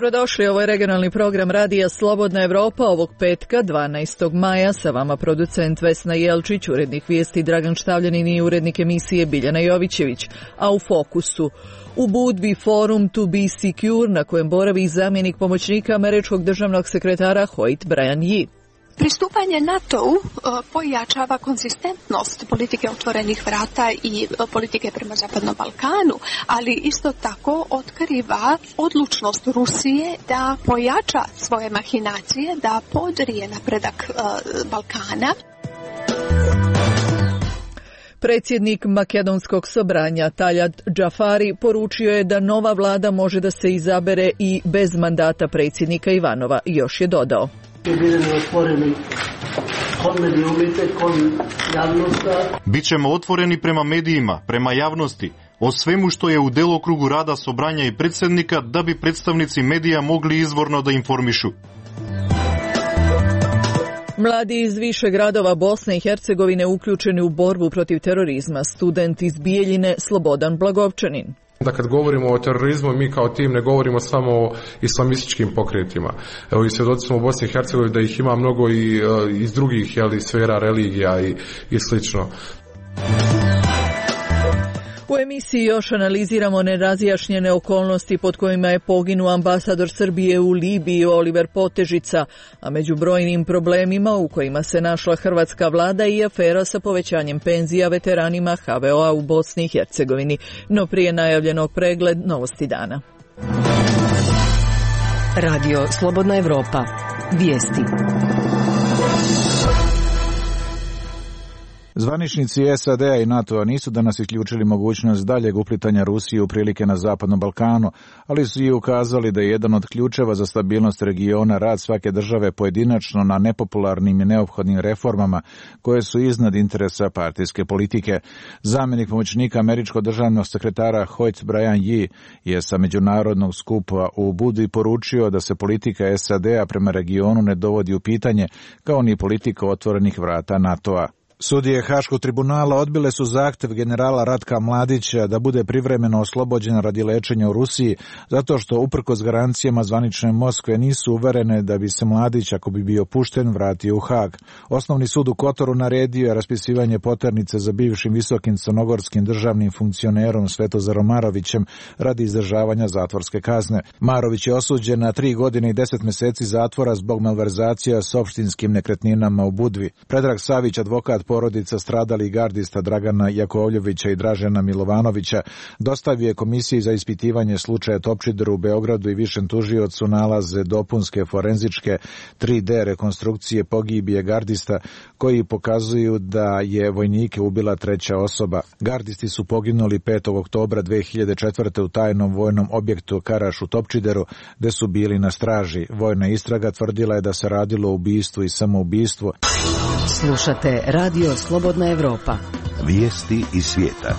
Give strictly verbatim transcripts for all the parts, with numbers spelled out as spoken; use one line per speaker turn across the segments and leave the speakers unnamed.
Dobrodošli, ovo je regionalni program Radija Slobodna Evropa ovog petka, dvanaestog maja. Sa vama producent Vesna Jelčić, urednik vijesti Dragan Štavljanin i urednik emisije Biljana Jovićević. A u fokusu, u Budvi forum To Be Secure, na kojem boravi zamjenik pomoćnika američkog državnog sekretara Hoyt Bryan Yee.
Pristupanje NATO-u pojačava konzistentnost politike otvorenih vrata i politike prema Zapadnom Balkanu, ali isto tako otkriva odlučnost Rusije da pojača svoje mahinacije, da podrije napredak Balkana.
Predsjednik Makedonskog sobranja Taljat Džafari poručio je da nova vlada može da se izabere i bez mandata predsjednika Ivanova. Još je dodao:
Bićemo otvoreni prema medijima, prema javnosti, o svemu što je u delokrugu rada sobranja i predsjednika, da bi predstavnici medija mogli izvorno da informišu.
Mladi iz više gradova Bosne i Hercegovine uključeni u borbu protiv terorizma. Student iz Bijeljine Slobodan Blagovčanin.
Da kad govorimo o terorizmu, mi kao tim ne govorimo samo o islamističkim pokretima. Evo i svjedoci smo u Bosni i Hercegovini da ih ima mnogo i iz drugih, jeli, sfera religija i, i slično.
U emisiji još analiziramo nerazjašnjene okolnosti pod kojima je poginuo ambasador Srbije u Libiji Oliver Potežica, a među brojnim problemima u kojima se našla hrvatska vlada i afera sa povećanjem penzija veteranima ha ve o a u Bosni i Hercegovini. No prije najavljenog pregled novosti dana.
Radio Slobodna Evropa. Vijesti.
Zvaničnici es a de a i NATO-a nisu danas isključili mogućnost daljeg uplitanja Rusije u prilike na Zapadnom Balkanu, ali su i ukazali da je jedan od ključeva za stabilnost regiona rad svake države pojedinačno na nepopularnim i neophodnim reformama koje su iznad interesa partijske politike. Zamjenik pomoćnika američkog državnog sekretara Hoyt Bryan Yee je sa međunarodnog skupa u Budvi poručio da se politika es a de a prema regionu ne dovodi u pitanje, kao ni politika otvorenih vrata NATO-a. Sudije Haškog tribunala odbile su zahtev generala Ratka Mladića da bude privremeno oslobođen radi lečenja u Rusiji, zato što uprkos garancijama zvanične Moskve nisu uverene da bi se Mladić, ako bi bio pušten, vratio u Hag. Osnovni sud u Kotoru naredio je raspisivanje poternice za bivšim visokim crnogorskim državnim funkcionerom Svetozarom Marovićem radi izdržavanja zatvorske kazne. Marović je osuđen na tri godine i deset meseci zatvora zbog malverzacija s opštinskim nekretninama u Budvi. Predrag Savić, advokat porodica stradalih gardista Dragana Jakovljevića i Dražena Milovanovića, dostavio je komisiji za ispitivanje slučaja Topčider u Beogradu i višem tužiocu nalaze dopunske forenzičke tri de rekonstrukcije pogibije gardista koji pokazuju da je vojnike ubila treća osoba. Gardisti su poginuli petog oktobra dve hiljade četvrte. u tajnom vojnom objektu Karaš u Topčideru, gde su bili na straži. Vojna istraga tvrdila je da se radilo o ubistvu i samoubistvu.
Slušate Radio Slobodna Evropa.
Vijesti iz svijeta.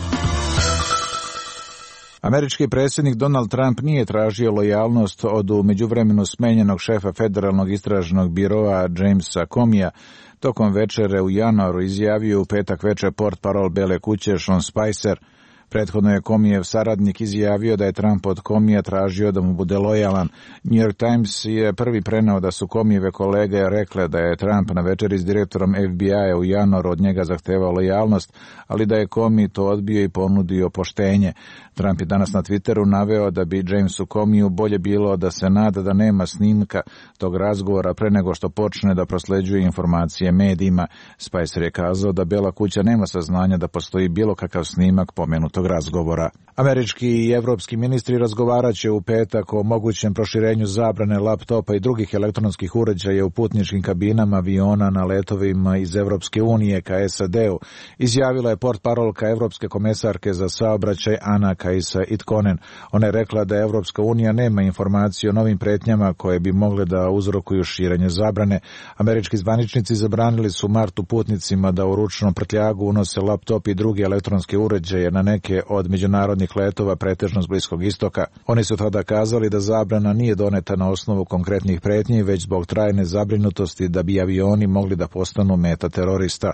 Američki predsjednik Donald Trump nije tražio lojalnost od u međuvremenu smenjenog šefa federalnog istražnog biroa Jamesa Comeyja. Tokom večere u januaru izjavio u petak večer portparol Bele kuće Sean Spicer. Prethodno je Comeyjev saradnik izjavio da je Trump od Comeyja tražio da mu bude lojalan. New York Times je prvi preneo da su Comeyjeve kolege rekle da je Trump na večeri s direktorom ef bi a u januaru od njega zahtevao lojalnost, ali da je Comey to odbio i ponudio poštenje. Trump je danas na Twitteru naveo da bi Jamesu Comeyju bolje bilo da se nada da nema snimka tog razgovora pre nego što počne da prosleđuje informacije medijima. Spicer je kazao da Bela kuća nema saznanja da postoji bilo kakav snimak pomenutog razgovora. Američki i evropski ministri razgovarat će u petak o mogućem proširenju zabrane laptopa i drugih elektronskih uređaja u putničkim kabinama aviona na letovima iz Evropske unije ka es a de u, izjavila je portparolka Evropske komesarke za saobraćaj Ana Kajsa Itkonen. Ona je rekla da Evropska unija nema informacije o novim pretnjama koje bi mogle da uzrokuju širenje zabrane. Američki zvaničnici zabranili su martu putnicima da u ručnom prtljagu unose laptop i druge elektronske uređaje na neke od međunarodnih letova pretežno s Bliskog istoka. Oni su tada kazali da zabrana nije doneta na osnovu konkretnih pretnji, već zbog trajne zabrinutosti da bi avioni mogli da postanu meta terorista.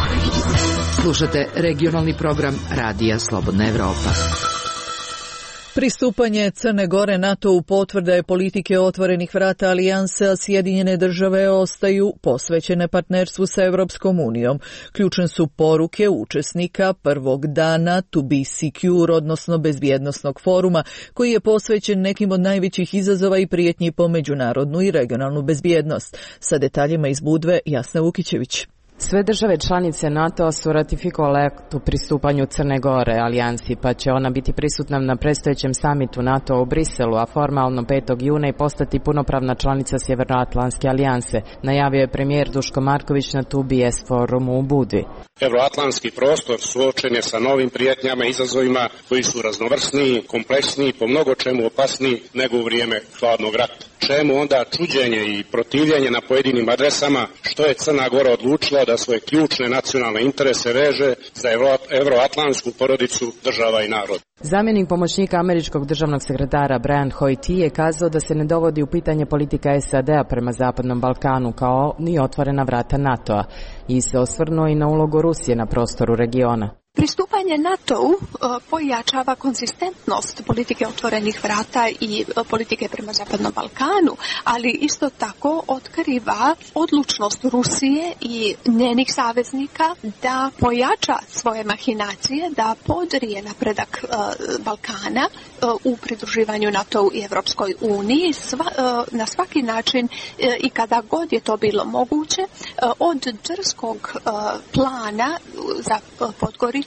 Slušate regionalni program Radija Slobodna Evropa.
Pristupanje Crne Gore NATO-u potvrda je politike otvorenih vrata alijanse, a Sjedinjene države ostaju posvećene partnerstvu sa Europskom unijom. Ključne su poruke učesnika prvog dana To Be Secure, odnosno bezbjednosnog foruma, koji je posvećen nekim od najvećih izazova i prijetnji po međunarodnu i regionalnu bezbjednost. Sa detaljima iz Budve, Jasna Vukićević.
Sve države članice NATO-a su ratifikovale akt o pristupanju Crne Gore alijansi, pa će ona biti prisutna na predstojećem samitu NATO u Briselu, a formalno petog juna i postati punopravna članica Sjevernoatlantske alijanse, najavio je premijer Duško Marković na To B S forumu u Budvi.
Evroatlantski prostor suočen je sa novim prijetnjama i izazovima koji su raznovrsniji, kompleksniji, po mnogo čemu opasniji nego u vrijeme hladnog rata. Čemu onda čuđenje i protivljenje na pojedinim adresama, što je Crna Gora odlučila da svoje ključne nacionalne interese veže za evroatlantsku porodicu država i naroda.
Zamjenik pomoćnika američkog državnog sekretara Brian Hoyt je kazao da se ne dovodi u pitanje politika S A D-a prema Zapadnom Balkanu kao ni otvorena vrata NATO-a i se osvrnuo i na ulogu Rusije na prostoru regiona.
Pristupanje NATO-u pojačava konzistentnost politike otvorenih vrata i politike prema Zapadnom Balkanu, ali isto tako otkriva odlučnost Rusije i njenih saveznika da pojača svoje mahinacije, da podrije napredak Balkana u pridruživanju NATO-u i Evropskoj uniji na svaki način i kada god je to bilo moguće, od drskog plana za Podgoricu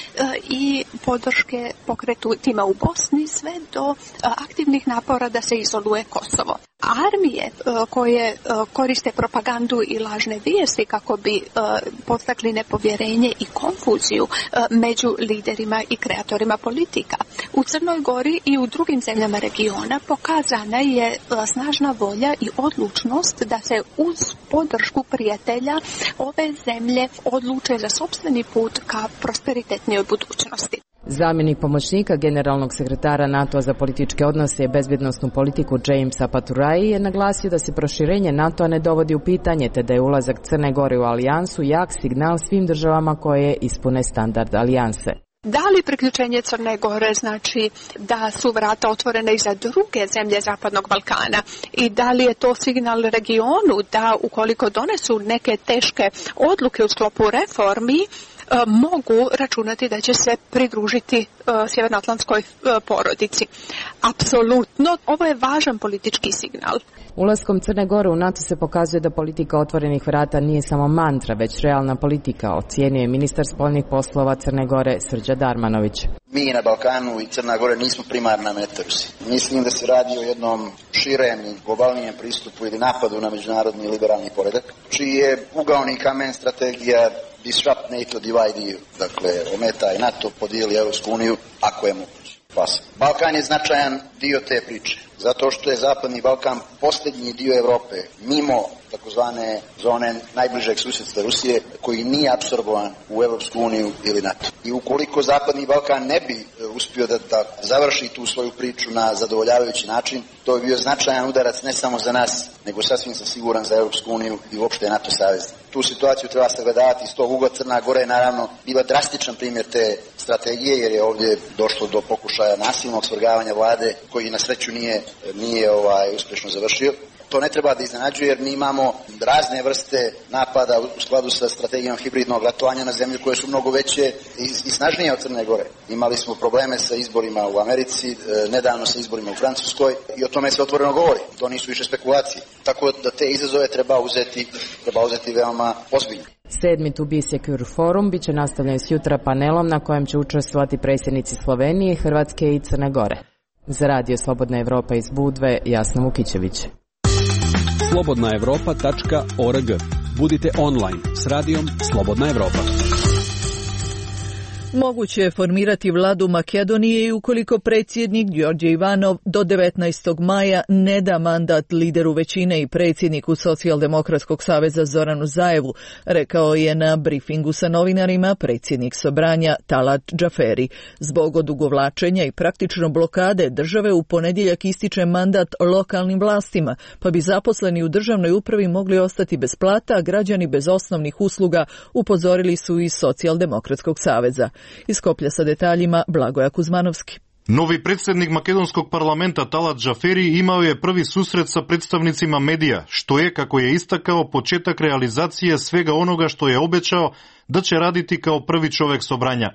i podrške pokretu tima u Bosni sve do aktivnih napora da se izoluje Kosovo. Armije koje koriste propagandu i lažne vijesti kako bi podstakli nepovjerenje i konfuziju među liderima i kreatorima politika. U Crnoj Gori i u drugim zemljama regiona pokazana je snažna volja i odlučnost da se uz podršku prijatelja ove zemlje odluče za sopstveni put ka prosperitetnijoj budućnosti.
Zamjenik pomoćnika generalnog sekretara NATO-a za političke odnose i bezbjednosnu politiku Jamesa Paturai je naglasio da se proširenje NATO-a ne dovodi u pitanje, te da je ulazak Crne Gore u alijansu jak signal svim državama koje ispune standard alijanse.
Da li priključenje Crne Gore znači da su vrata otvorene i za druge zemlje Zapadnog Balkana i da li je to signal regionu da ukoliko donesu neke teške odluke u sklopu reformi, mogu računati da će se pridružiti sjevernoatlantskoj porodici. Apsolutno, ovo je važan politički signal.
Ulaskom Crne Gore u NATO se pokazuje da politika otvorenih vrata nije samo mantra, već realna politika, ocijenio je ministar spoljnih poslova Crne Gore Srđa Darmanović.
Mi na Balkanu i Crna Gore nismo primarna meta Rusije. Mislim da se radi o jednom širem i globalnijem pristupu ili napadu na međunarodni liberalni poredak, čiji je ugaoni kamen strategija disrupt NATO, divide E U. Dakle, ometaj NATO, podijeli Europsku uniju, ako je moguće. Balkan je značajan dio te priče, zato što je Zapadni Balkan posljednji dio Europe, mimo takozvane zone najbližeg susjedstva Rusije, koji nije apsorbovan u Europsku uniju ili NATO. I ukoliko Zapadni Balkan ne bi uspio da, da završi tu svoju priču na zadovoljavajući način, to bi bio značajan udarac ne samo za nas, nego sasvim sam siguran za Europsku uniju i uopšte NATO savez. Tu situaciju treba sagledavati iz tog ugla. Crna Gora je naravno bila drastičan primjer te strategije, jer je ovdje došlo do pokušaja nasilnog svrgavanja vlade, koji na sreću nije, nije ovaj, uspješno završio. To ne treba da iznenađuje, jer mi imamo razne vrste napada u skladu sa strategijom hibridnog ratovanja na zemlje koje su mnogo veće i, i snažnije od Crne Gore. Imali smo probleme sa izborima u Americi, nedavno sa izborima u Francuskoj i o tome se otvoreno govori. To nisu više spekulacije. Tako da te izazove treba uzeti, treba uzeti veoma ozbiljno.
Sedmi To Be Secure forum bit će nastavljen s jutra panelom na kojem će učestvovati predsjednici Slovenije, Hrvatske i Crne Gore. Za Radio Slobodna Evropa iz Budve, Jasna Vukićević.
slobodna evropa tačka org. Budite online s radijom Slobodna Evropa.
Moguće je formirati vladu Makedonije i ukoliko predsjednik Đorđe Ivanov do devetnaestog maja ne da mandat lideru većine i predsjedniku Socijaldemokratskog saveza Zoranu Zaevu, rekao je na brifingu sa novinarima predsjednik Sobranja Talat Džaferi. Zbog odugovlačenja i praktično blokade države u ponedjeljak ističe mandat lokalnim vlastima, pa bi zaposleni u državnoj upravi mogli ostati bez plata, a građani bez osnovnih usluga, upozorili su iz Socijaldemokratskog saveza. Iz Skoplja sa detaljima Blagoja Kuzmanovski.
Novi predsednik makedonskog parlamenta Talat Džaferi imao je prvi susret sa predstavnicima medija, što je, kako je istakao, početak realizacije svega onoga što je obećao da će raditi kao prvi čovek sobranja.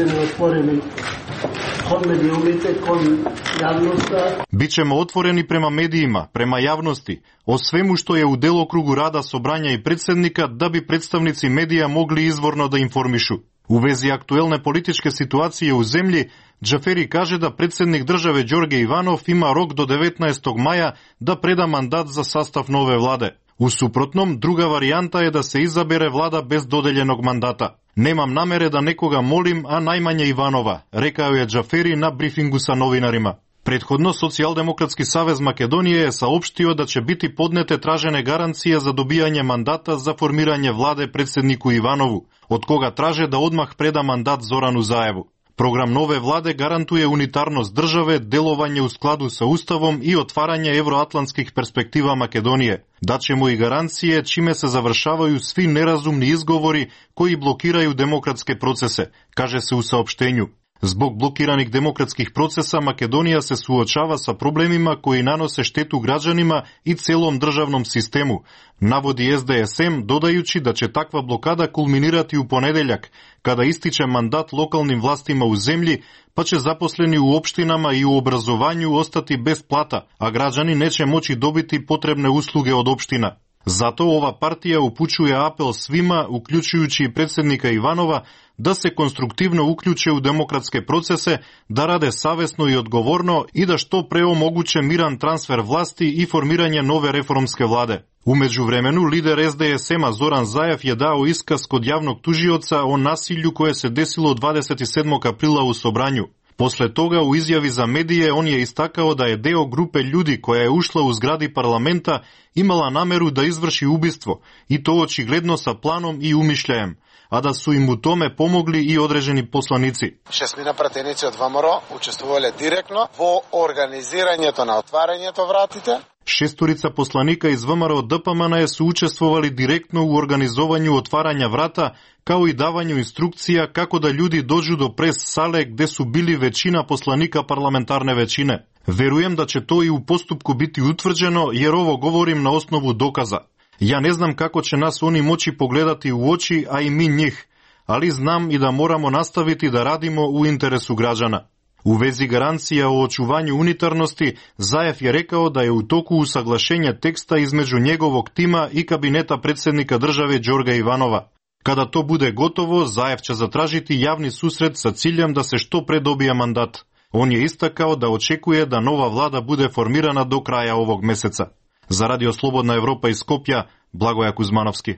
Bićemo otvoreni prema medijima, prema javnosti, o svemu što je u delokrugu rada sobranja i predsednika, da bi predstavnici medija mogli izvorno da informišu. U vezi aktuelne političke situacije u zemlji, Džaferi kaže da predsednik države Đorđe Ivanov ima rok do devetnaestog maja da preda mandat za sastav nove vlade. U suprotnom, druga varijanta je da se izabere vlada bez dodeljenog mandata. Nemam namere da nekoga molim, a najmanje Ivanova, rekao je Džaferi na brifingu sa novinarima. Prethodno, Socijaldemokratski savez Makedonije je saopštio da će biti podnete tražene garancije za dobijanje mandata za formiranje vlade predsedniku Ivanovu, od koga traže da odmah preda mandat Zoranu Zaevu. Program nove vlade garantuje unitarnost države, delovanje u skladu sa Ustavom i otvaranje evroatlantskih perspektiva Makedonije. Daćemo i garancije čime se završavaju svi nerazumni izgovori koji blokiraju demokratske procese, kaže se u saopštenju. Zbog blokiranih demokratskih procesa Makedonija se suočava sa problemima koji nanose štetu građanima i celom državnom sistemu, navodi es de es em, dodajući da će takva blokada kulminirati u ponedeljak, kada ističe mandat lokalnim vlastima u zemlji, pa će zaposleni u opštinama i u obrazovanju ostati bez plata, a građani neće moći dobiti potrebne usluge od opština. Zato ova partija upućuje apel svima, uključujući i predsednika Ivanova, da se konstruktivno uključe u demokratske procese, da rade savesno i odgovorno i da što pre omoguće miran transfer vlasti i formiranje nove reformske vlade. U međuvremenu, lider es de es ema Zoran Zaev je dao iskaz kod javnog tužioca o nasilju koje se desilo dvadeset sedmog aprila u Sobranju. Posle toga, u izjavi za medije, on je istakao da je deo grupe ljudi koja je ušla u zgradi parlamenta imala nameru da izvrši ubistvo, i to očigledno sa planom i umišljajem, a da su im u tome pomogli i određeni poslanici.
Šestmина pratenici od VMRO učestvovali direktno vo organiziranjeto na otvaranjeto vratite.
Šestorica poslanika iz VMRO de pe em en su učestvovali direktno u organizovanju otvaranja vrata, kao i davanju instrukcija kako da ljudi dođu do pres sale gde su bili većina poslanika parlamentarne većine. Verujem da će to i u postupku biti utvrđeno, jer ovo govorim na osnovu dokaza. Ja ne znam kako će nas oni moći pogledati u oči, a i mi njih, ali znam i da moramo nastaviti da radimo u interesu građana. U vezi garancija o očuvanju unitarnosti, Zaev je rekao da je u toku usaglašenja teksta između njegovog tima i kabineta predsednika države Đorđa Ivanova. Kada to bude gotovo, Zaev će zatražiti javni susret sa ciljem da se što pre dobije mandat. On je istakao da očekuje da nova vlada bude formirana do kraja ovog meseca. Za Radio Slobodna Evropa iz Skopja, Blagoja Kuzmanovski.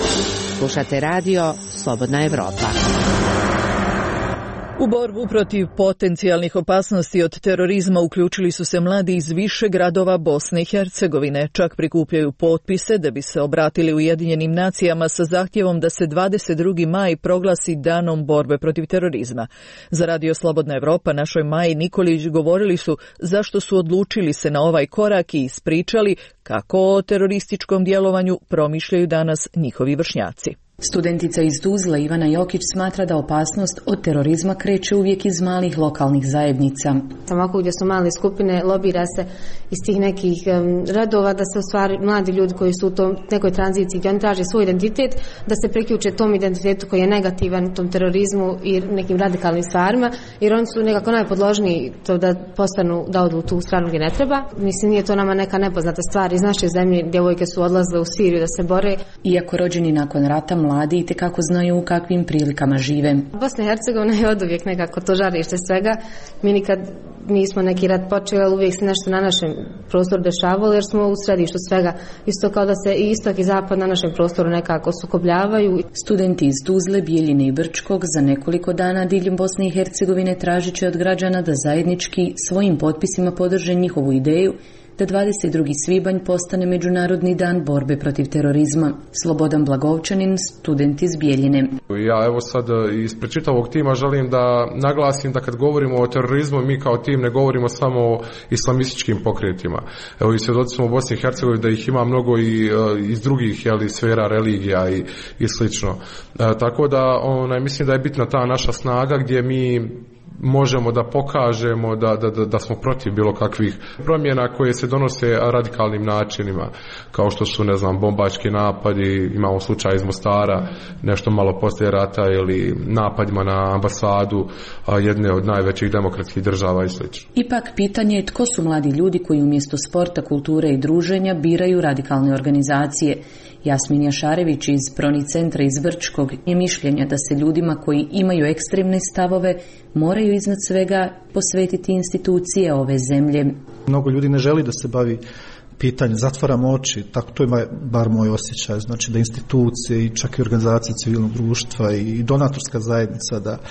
Slušate Radio Slobodna Evropa.
U borbu protiv potencijalnih opasnosti od terorizma uključili su se mladi iz više gradova Bosne i Hercegovine. Čak prikupljaju potpise da bi se obratili Ujedinjenim nacijama sa zahtjevom da se dvadeset drugi maj proglasi danom borbe protiv terorizma. Za Radio Slobodna Evropa našoj Maji Nikolić govorili su zašto su odlučili se na ovaj korak i ispričali kako o terorističkom djelovanju promišljaju danas njihovi vršnjaci.
Studentica iz Tuzle Ivana Jokić smatra da opasnost od terorizma kreće uvijek iz malih lokalnih zajednica.
Tamo gdje su male skupine, lobira se iz tih nekih um, radova da se u stvari mladi ljudi koji su u tom nekoj tranziciji gdje oni traže svoj identitet, da se priključe tom identitetu koji je negativan, tom terorizmu i nekim radikalnim stvarima, jer oni su nekako najpodložniji to da postanu, da odu u tu stranu gdje ne treba. Mislim, nije to nama neka nepoznata stvar. Iz naše zemlje djevojke su odlazile u Siriju da se bore.
Iako rođeni nakon rata, mladi itekako znaju u kakvim prilikama žive.
Bosna i Hercegovina je od uvijek nekako to žarište svega. Mi nikad nismo neki rat počeli, ali uvijek se nešto na našem prostoru dešavalo, jer smo u središtu svega. Isto kao da se i istok i zapad na našem prostoru nekako sukobljavaju.
Studenti iz Tuzle, Bijeljine i Brčkog za nekoliko dana diljem Bosne i Hercegovine tražit će od građana da zajednički svojim potpisima podrže njihovu ideju da dvadeset drugi svibanj postane Međunarodni dan borbe protiv terorizma. Slobodan Blagovčanin, student iz Bijeljine.
Ja evo sad ispred čitavog tima želim da naglasim da kad govorimo o terorizmu, mi kao tim ne govorimo samo o islamističkim pokretima. Evo i svjedoci smo u Bosni i Hercegovini da ih ima mnogo i iz drugih jeli, sfera religija i, i slično. E, tako da onaj, mislim da je bitna ta naša snaga gdje mi možemo da pokažemo da, da, da, da smo protiv bilo kakvih promjena koje se donose radikalnim načinima, kao što su, ne znam, bombački napadi, imamo slučaj iz Mostara, nešto malo poslije rata, ili napadima na ambasadu jedne od najvećih demokratskih država i sl.
Ipak pitanje je tko su mladi ljudi koji umjesto sporta, kulture i druženja biraju radikalne organizacije. Jasmin Jašarević iz Proni centra iz Brčkog je mišljenja da se ljudima koji imaju ekstremne stavove moraju iznad svega posvetiti institucije ove zemlje.
Mnogo ljudi ne želi da se bavi pitanje, zatvaramo oči, tako to je bar moj osjećaj, znači da institucije i čak i organizacije civilnog društva i donatorska zajednica da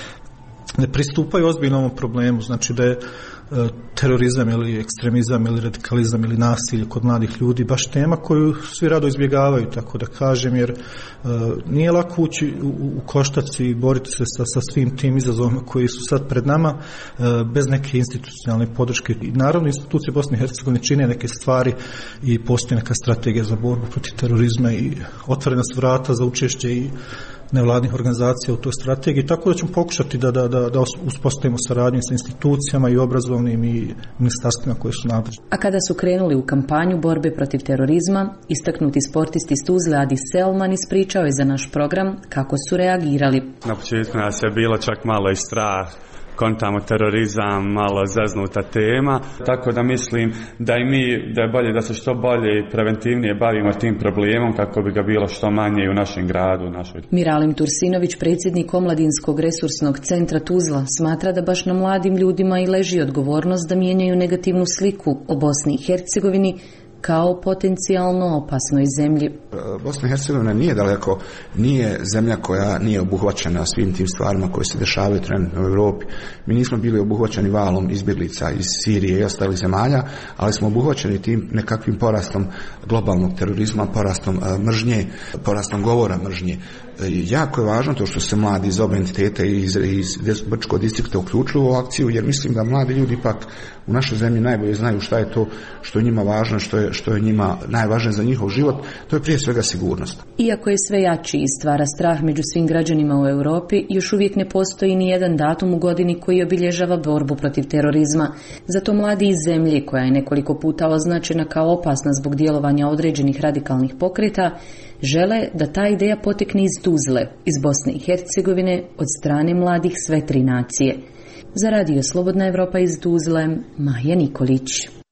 ne pristupaju ozbiljno ovom problemu, znači da je terorizam ili ekstremizam ili radikalizam ili nasilje kod mladih ljudi baš tema koju svi rado izbjegavaju, tako da kažem, jer uh, nije lako ući u, u koštac i boriti se sa, sa svim tim izazovima koji su sad pred nama uh, bez neke institucionalne podrške. I naravno institucije Bosne i Hercegovine čine neke stvari i postoji neka strategija za borbu protiv terorizma i otvorena su vrata za učešće i nevladnih organizacija u toj strategiji, tako da ćemo pokušati da, da, da, da uspostavimo saradnju sa institucijama i obrazovnim i ministarstvima koje su nadležne.
A kada su krenuli u kampanju borbe protiv terorizma, istaknuti sportist iz Tuzle Adi Selman ispričao je za naš program kako su reagirali.
Na početku nas je bilo čak malo i strah, kontamo terorizam, malo zaznuta tema, tako da mislim da i mi, da je bolje da se što bolje i preventivnije bavimo tim problemom kako bi ga bilo što manje i u našem gradu. U našoj...
Miralim Tursinović, predsjednik Omladinskog resursnog centra Tuzla, smatra da baš na mladim ljudima i leži odgovornost da mijenjaju negativnu sliku o Bosni i Hercegovini kao potencijalno opasnoj zemlji.
Bosna i Hercegovina nije daleko, nije zemlja koja nije obuhvaćena svim tim stvarima koje se dešavaju trenutno u Europi. Mi nismo bili obuhvaćeni valom izbjeglica iz Sirije i ostalih zemalja, ali smo obuhvaćeni tim nekakvim porastom globalnog terorizma, porastom mržnje, porastom govora mržnje. Jako je važno to što se mladi iz oba entiteta i iz, iz Brčkog distrikta uključuju u akciju, jer mislim da mladi ljudi ipak u našoj zemlji najbolje znaju šta je to što je njima važno, što je, što je njima najvažnije za njihov život, to je prije svega sigurnost.
Iako je sve jači i stvara strah među svim građanima u Europi, još uvijek ne postoji ni jedan datum u godini koji obilježava borbu protiv terorizma. Zato mladi iz zemlje, koja je nekoliko puta označena kao opasna zbog djelovanja određenih radikalnih pokreta, žele da ta ideja potekne iz Tuzle, iz Bosne i Hercegovine, od strane mladih sve tri nacije. Za Radio Slobodna Evropa iz Tuzle, Maja Nikolić.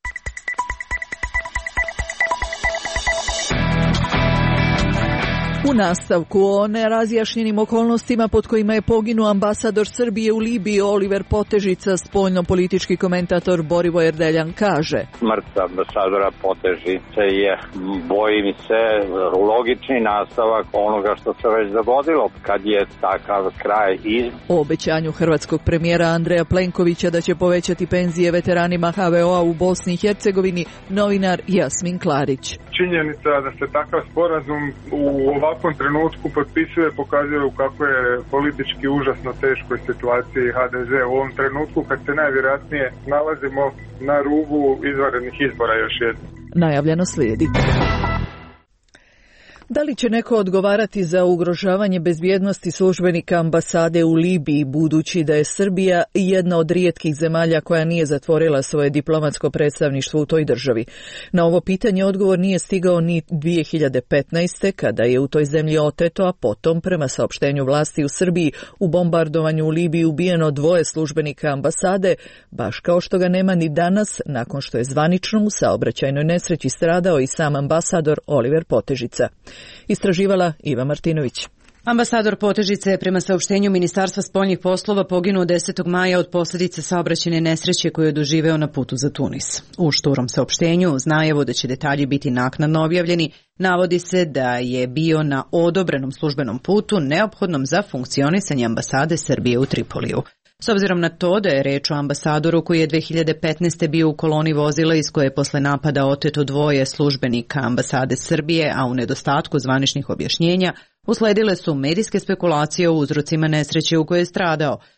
U nastavku o nerazjašnjenim okolnostima pod kojima je poginuo ambasador Srbije u Libiji Oliver Potežica, spoljno-politički komentator Borivoje Erdeljan kaže:
Smrt ambasadora Potežice je, bojim se, logični nastavak onoga što se već dogodilo kad je takav kraj iz.
O obećanju hrvatskog premijera Andreja Plenkovića da će povećati penzije veteranima ha ve o-a u Bosni i Hercegovini, novinar Jasmin Klarić.
Činjenica da se takav sporazum u ovakvom trenutku potpisuje pokazuje u kako je politički užasno teškoj situaciji ha de ze u ovom trenutku kad se najvjerojatnije nalazimo na rubu izvanrednih izbora još jednom.
Najavljeno slijedi. Da li će neko odgovarati za ugrožavanje bezbjednosti službenika ambasade u Libiji, budući da je Srbija jedna od rijetkih zemalja koja nije zatvorila svoje diplomatsko predstavništvo u toj državi? Na ovo pitanje odgovor nije stigao ni dvije hiljade petnaeste. kada je u toj zemlji oteto, a potom, prema saopštenju vlasti u Srbiji, u bombardovanju u Libiji ubijeno dvoje službenika ambasade, baš kao što ga nema ni danas, nakon što je zvanično u saobraćajnoj nesreći stradao i sam ambasador Oliver Potežica. Istraživala Iva Martinović.
Ambasador Potežice je prema saopštenju Ministarstva spoljnih poslova poginuo desetog maja od posljedice saobraćajne nesreće koju je doživeo na putu za Tunis. U šturom saopštenju, uz najavu da će detalji biti naknadno objavljeni, navodi se da je bio na odobrenom službenom putu neophodnom za funkcionisanje ambasade Srbije u Tripoliju. S obzirom na to da je reč o ambasadoru koji je dvije hiljade petnaeste. bio u koloni vozila iz koje je posle napada oteto dvoje službenika ambasade Srbije, a u nedostatku zvaničnih objašnjenja, usledile su medijske spekulacije o uzrocima nesreće u kojoj je stradao,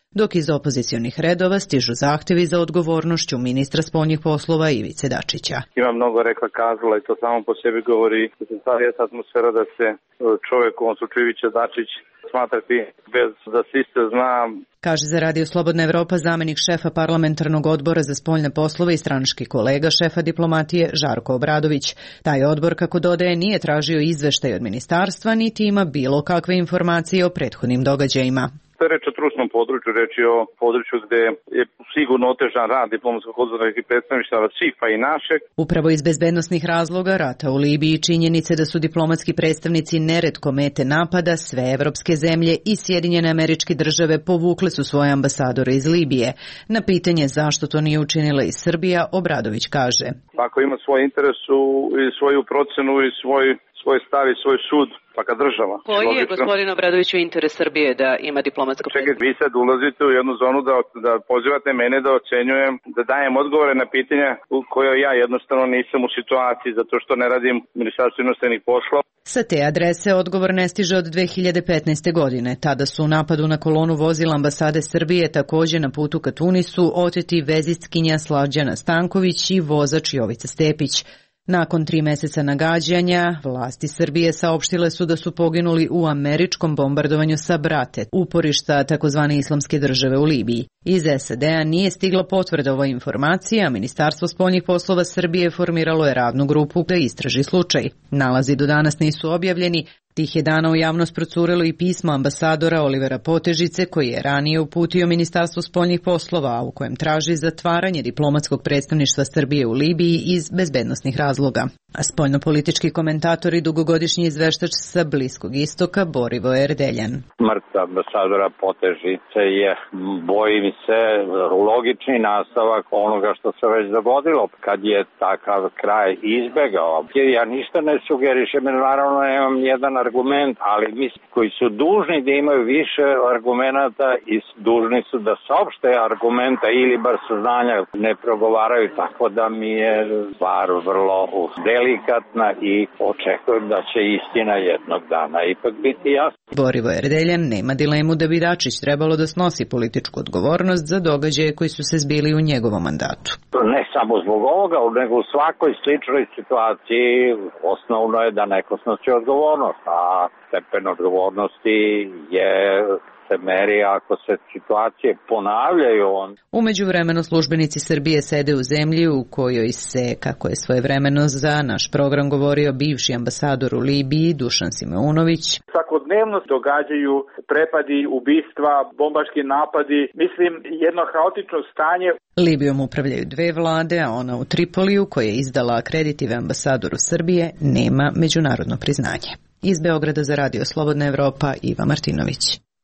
dok iz opozicionih redova stižu zahtjevi za odgovornošću ministra spoljnih poslova Ivice Dačića.
Ima mnogo rekla kazala i to samo po sebi govori da se stvari je atmosfera da se čovjek, u ovom slučaju Ivica Dačić, smatrati bez da se isto zna.
Kaže za Radio Slobodna Evropa zamjenik šefa parlamentarnog odbora za spoljne poslove i stranački kolega šefa diplomatije Žarko Obradović. Taj odbor, kako dodaje, nije tražio izveštaj od ministarstva, niti ima bilo kakve informacije o prethodnim događajima.
To je reč o trusnom području, reč je o području gde je sigurno otežan rad diplomatskog odbora i predstavništava svih, pa i našeg.
Upravo iz bezbednosnih razloga rata u Libiji i činjenice da su diplomatski predstavnici neretko mete napada, sve evropske zemlje i Sjedinjene Američke Države povukle su svoje ambasadore iz Libije. Na pitanje zašto to nije učinila i Srbija, Obradović kaže:
Ako ima svoj interes i svoju procenu i svoj svoj stav i svoj sud, pa kad država.
Koji je, gospodin Obradoviću, interes Srbije da ima diplomatsko predstavništvo?
Čekajte, vi sad ulazite u jednu zonu da, da pozivate mene da ocenjujem, da dajem odgovore na pitanja u kojoj ja jednostavno nisam u situaciji, zato što ne radim Ministarstvo inostranih poslova.
Sa te adrese odgovor ne stiže od dve hiljade petnaeste. godine. Tada su u napadu na kolonu vozila ambasade Srbije takođe na putu ka Tunisu oteti vezistkinja Slađana Stanković i vozač Jovica Stepić. Nakon tri meseca nagađanja, vlasti Srbije saopštile su da su poginuli u američkom bombardovanju sa Brate, uporišta takozvane islamske države u Libiji. Iz S A D-a nije stigla potvrda ovoj informaciji, a Ministarstvo spoljnih poslova Srbije formiralo je radnu grupu da istraži slučaj. Nalazi do danas nisu objavljeni. Tih je dana u javnost procurelo i pismo ambasadora Olivera Potežice, koji je ranije uputio Ministarstvo spoljnih poslova, u kojem traži zatvaranje diplomatskog predstavništva Srbije u Libiji iz bezbednosnih razloga. A spoljnopolitički komentator i dugogodišnji izveštač sa Bliskog istoka Borivoje Erdeljan.
Smrt ambasadora Potežice je, bojim se, logični nastavak onoga što se već dogodilo kad je takav kraj izbegao. Ja ništa ne sugerišem, naravno nemam jedan argument, ali mislim koji su dužni da imaju više argumenata i dužni su da saopšte argumenta ili bar saznanja ne progovaraju, tako da mi je stvar vrlo delikatna i očekujem da će istina jednog dana ipak biti jasna.
Borivoje Erdeljan nema dilemu da bi Dačić trebalo da snosi političku odgovornost za događaje koji su se zbili u njegovom mandatu.
Ne samo zbog ovoga, nego u svakoj sličnoj situaciji osnovno je da neko snosi odgovornost, a stepen odgovornosti je se meri ako se situacije ponavljaju. On.
U međuvremenu službenici Srbije sede u zemlji u kojoj se, kako je svojevremeno za naš program govorio bivši ambasador u Libiji Dušan Simeunović.
Svakodnevno događaju prepadi, ubistva, bombaški napadi, mislim jedno haotično stanje.
Libijom upravljaju dve vlade, a ona u Tripoliju, koja je izdala akreditive ambasadoru Srbije, nema međunarodno priznanje. Iz Beograda za Radio Slobodna Evropa, Iva Martinović.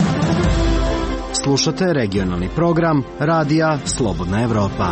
Slušate regionalni program Radija Slobodna Evropa.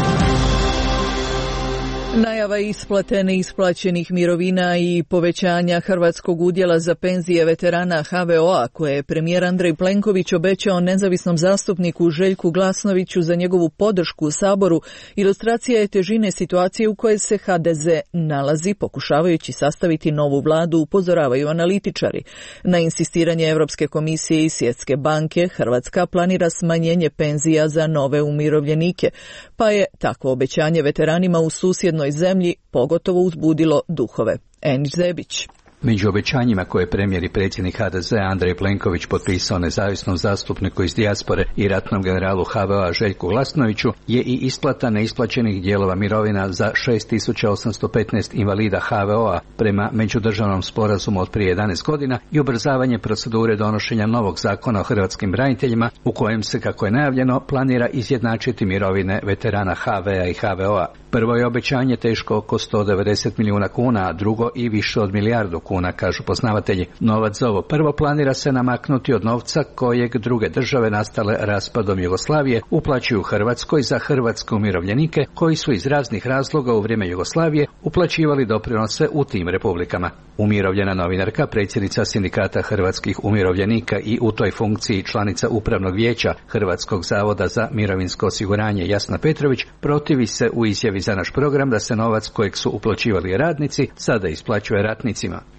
Najava isplate neisplaćenih mirovina i povećanja hrvatskog udjela za penzije veterana H V O-a koje je premijer Andrej Plenković obećao nezavisnom zastupniku Željku Glasnoviću za njegovu podršku u Saboru, ilustracija je težine situacije u kojoj se H D Z nalazi pokušavajući sastaviti novu vladu, upozoravaju analitičari. Na insistiranje Europske komisije i Svjetske banke, Hrvatska planira smanjenje penzija za nove umirovljenike, pa je takvo obećanje veteranima u susjednoj zemlji pogotovo uzbudilo duhove. Enić Zebić.
Među obećanjima koje je premijer i predsjednik H D Z Andrej Plenković potpisao nezavisnom zastupniku iz dijaspore i ratnom generalu H V O-a Željku Glasnoviću je i isplata neisplaćenih dijelova mirovina za šest tisuća osamsto petnaest invalida H V O-a prema međudržavnom sporazumu od prije jedanaest godina i ubrzavanje procedure donošenja novog zakona o hrvatskim braniteljima u kojem se, kako je najavljeno, planira izjednačiti mirovine veterana H V A i H V O-a. Prvo je obećanje teško oko sto devedeset milijuna kuna, a drugo i više od milijardu kuna, kažu poznavatelji. Novac za ovo prvo planira se namaknuti od novca kojeg druge države nastale raspadom Jugoslavije uplaćuju Hrvatskoj za hrvatske umirovljenike koji su iz raznih razloga u vrijeme Jugoslavije uplaćivali doprinose u tim republikama. Umirovljena novinarka, predsjednica Sindikata hrvatskih umirovljenika i u toj funkciji članica Upravnog vijeća Hrvatskog zavoda za mirovinsko osiguranje Jasna Petrović protivi se u izjavi za naš program da se novac kojeg su uplaćivali radnici sada isplaćuje ratnicima.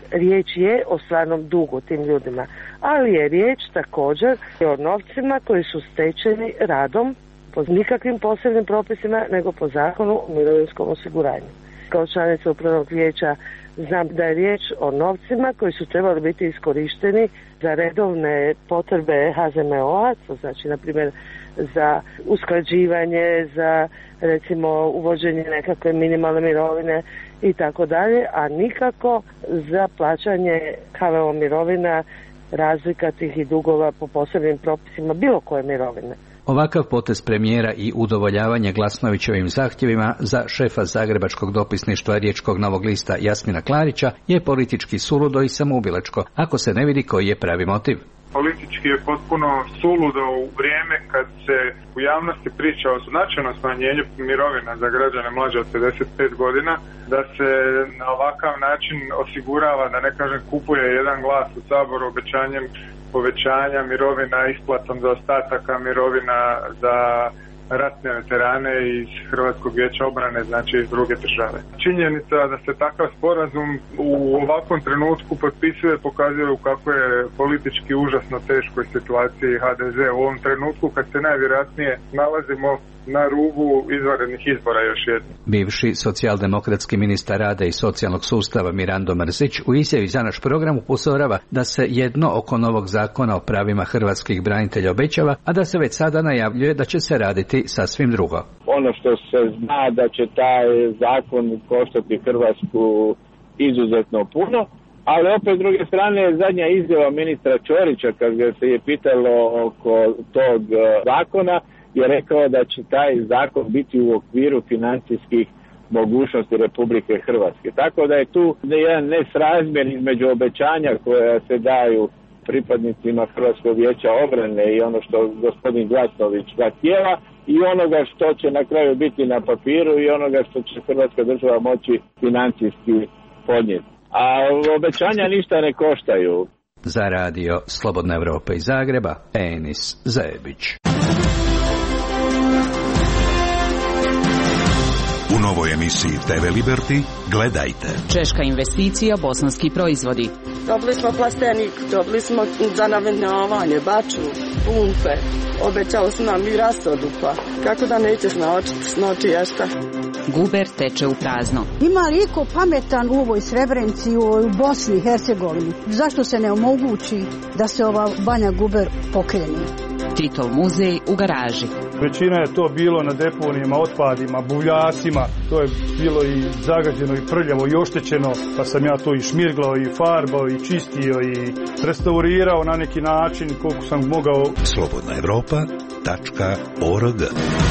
riječ je o stvarnom dugu tim ljudima, ali je riječ također o novcima koji su stečeni radom po nikakvim posebnim propisima, nego po zakonu o mirovinskom osiguranju. Kao članica upravnog vijeća znam da je riječ o novcima koji su trebali biti iskorišteni za redovne potrebe H Z M O-a, to znači na primjer za usklađivanje, za recimo uvođenje nekakve minimalne mirovine i tako dalje, a nikako za plaćanje H V O mirovina, razlika tih i dugova po posebnim propisima bilo koje mirovine.
Ovakav potez premijera i udovoljavanje Glasnovićevim zahtjevima za šefa zagrebačkog dopisništva Riječkog Novog lista Jasmina Klarića je politički suludo i samoubilačko, ako se ne vidi koji je pravi motiv.
Politički je potpuno suludo u vrijeme kad se u javnosti priča o značajnom smanjenju mirovina za građane mlađe od pedeset pet godina, da se na ovakav način osigurava, da ne kažem kupuje jedan glas u Saboru obećanjem povećanja mirovina, isplatom za ostataka mirovina za ratne veterane iz Hrvatskog vijeća obrane, znači iz druge države. Činjenica da se takav sporazum u ovakvom trenutku potpisuje pokazuje kako je politički užasno teškoj situaciji H D Z u ovom trenutku kad se najvjerojatnije nalazimo na rubu izvanrednih izbora još jednom.
Bivši socijaldemokratski ministar rada i socijalnog sustava Mirando Mrsić u izjavi za naš program upozorava da se jedno oko novog zakona o pravima hrvatskih branitelja obećava, a da se već sada najavljuje da će se raditi sasvim drugo.
Ono što se zna da će taj zakon koštati Hrvatsku izuzetno puno, ali opet s druge strane zadnja izjava ministra Ćorića kad ga se je pitalo oko tog zakona je rekao da će taj zakon biti u okviru financijskih mogućnosti Republike Hrvatske. Tako da je tu jedan nesrazmjer između obećanja koja se daju pripadnicima Hrvatskog vijeća obrane i ono što gospodin Glasnović zahtijeva i onoga što će na kraju biti na papiru i onoga što će Hrvatska država moći financijski podnijeti. A obećanja ništa ne koštaju.
Za radio Slobodna Evropa iz Zagreba, Enis Zajebić.
U novoj emisiji T V Liberty gledajte.
Češka investicija, bosanski proizvodi.
Dobili smo plastenik, dobili smo za navodnjavanje, baču, pumpe. Obećali su nam i rasodupa. Kako da nećeš naučiti snoći ješta?
Guber teče u prazno.
Ima li iko pametan u ovoj Srebrenici, u Bosni i Hercegovini? Zašto se ne omogući da se ova Banja Guber pokrene?
Titov muzej u garaži.
Većina je to bilo na deponijama, otpadima, buvljasima, to je bilo i zagađeno i prljavo i oštećeno, pa sam ja to i šmirglao i farbao i čistio i restaurirao na neki način koliko sam mogao.
Slobodna Evropa tačka org.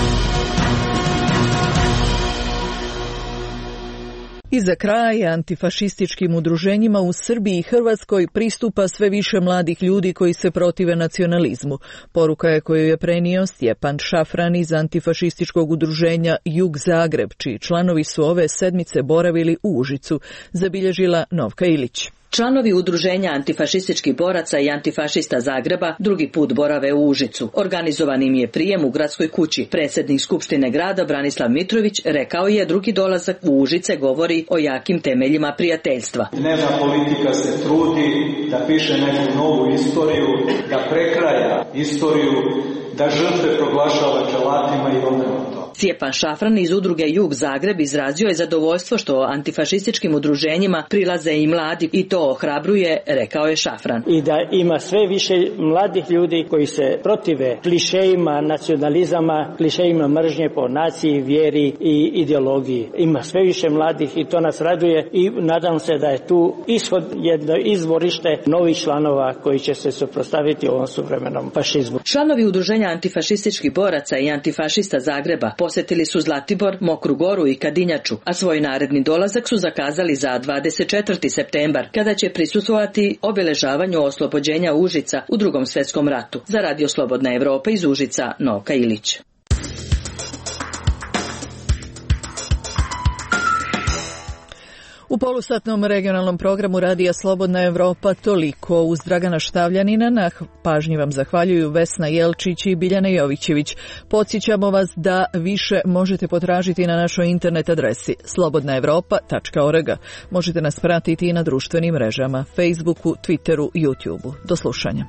I za kraj, antifašističkim udruženjima u Srbiji i Hrvatskoj pristupa sve više mladih ljudi koji se protive nacionalizmu. Poruka je koju je prenio Stjepan Šafran iz antifašističkog udruženja Jug Zagreb, čiji članovi su ove sedmice boravili u Užicu, zabilježila Novka Ilić.
Članovi udruženja antifašističkih boraca i antifašista Zagreba drugi put borave u Užicu. Organizovan im je prijem u gradskoj kući. Predsjednik Skupštine grada Branislav Mitrović rekao je drugi dolazak u Užice govori o jakim temeljima prijateljstva.
Dnevna politika se trudi da piše neku novu istoriju, da prekraja istoriju, da žrtve proglašava dželatima i obrnuto.
Stjepan Šafran iz udruge Jug Zagreb izrazio je zadovoljstvo što antifašističkim udruženjima prilaze i mladi i to ohrabruje, rekao je Šafran.
I da ima sve više mladih ljudi koji se protive klišejima nacionalizama, klišejima mržnje po naciji, vjeri i ideologiji. Ima sve više mladih i to nas raduje i nadam se da je tu ishod jedno izvorište novih članova koji će se suprotstaviti ovom suvremenom fašizmu.
Članovi udruženja antifašističkih boraca i antifašista Zagreba posjetili su Zlatibor, Mokru Goru i Kadinjaču, a svoj naredni dolazak su zakazali za dvadeset četvrti septembar, kada će prisustvovati obilježavanju oslobođenja Užica u Drugom svjetskom ratu. Za radio Slobodna Evropa iz Užica, Novka Ilić.
U U polusatnom regionalnom programu Radija Slobodna Evropa toliko. Uz Dragana Štavljanina na pažnji vam zahvaljuju Vesna Jelčić i Biljana Jovićević. Podsjećamo vas da više možete potražiti na našoj internet adresi slobodna evropa tačka org. Možete nas pratiti i na društvenim mrežama, Facebooku, Twitteru, YouTubeu. Do slušanja.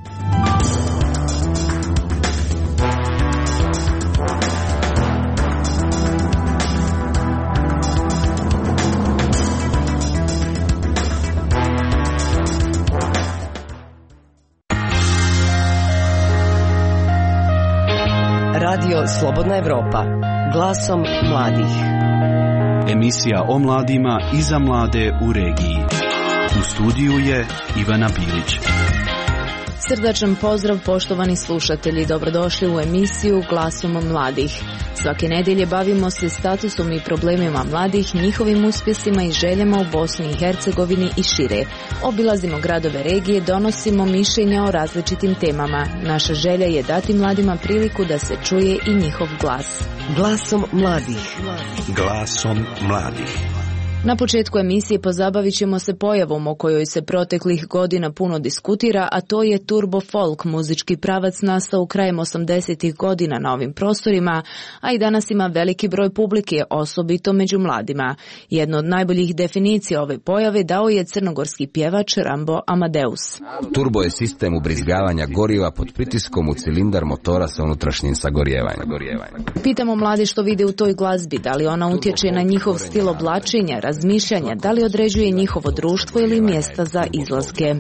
Radio Slobodna Evropa, glasom mladih.
Emisija o mladima i za mlade u regiji. U studiju je Ivana Bilić.
Srdačan pozdrav poštovani slušatelji, dobrodošli u emisiju Glasom mladih. Svake nedelje bavimo se statusom i problemima mladih, njihovim uspjesima i željama u Bosni i Hercegovini i šire. Obilazimo gradove regije, donosimo mišljenja o različitim temama. Naša želja je dati mladima priliku da se čuje i njihov glas.
Glasom mladih.
Glasom mladih.
Na početku emisije pozabavit ćemo se pojavom o kojoj se proteklih godina puno diskutira, a to je turbo folk, muzički pravac nastao krajem osamdesetih godina na ovim prostorima, a i danas ima veliki broj publike, osobito među mladima. Jedno od najboljih definicija ove pojave dao je crnogorski pjevač Rambo Amadeus.
Turbo je sistem ubrizgavanja goriva pod pritiskom u cilindar motora sa unutrašnjim sagorijevanjem.
Pitamo mlade što vide u toj glazbi, da li ona utječe na njihov stil oblačenja, razmišljanja, da li određuje njihovo društvo ili mjesta za izlaske.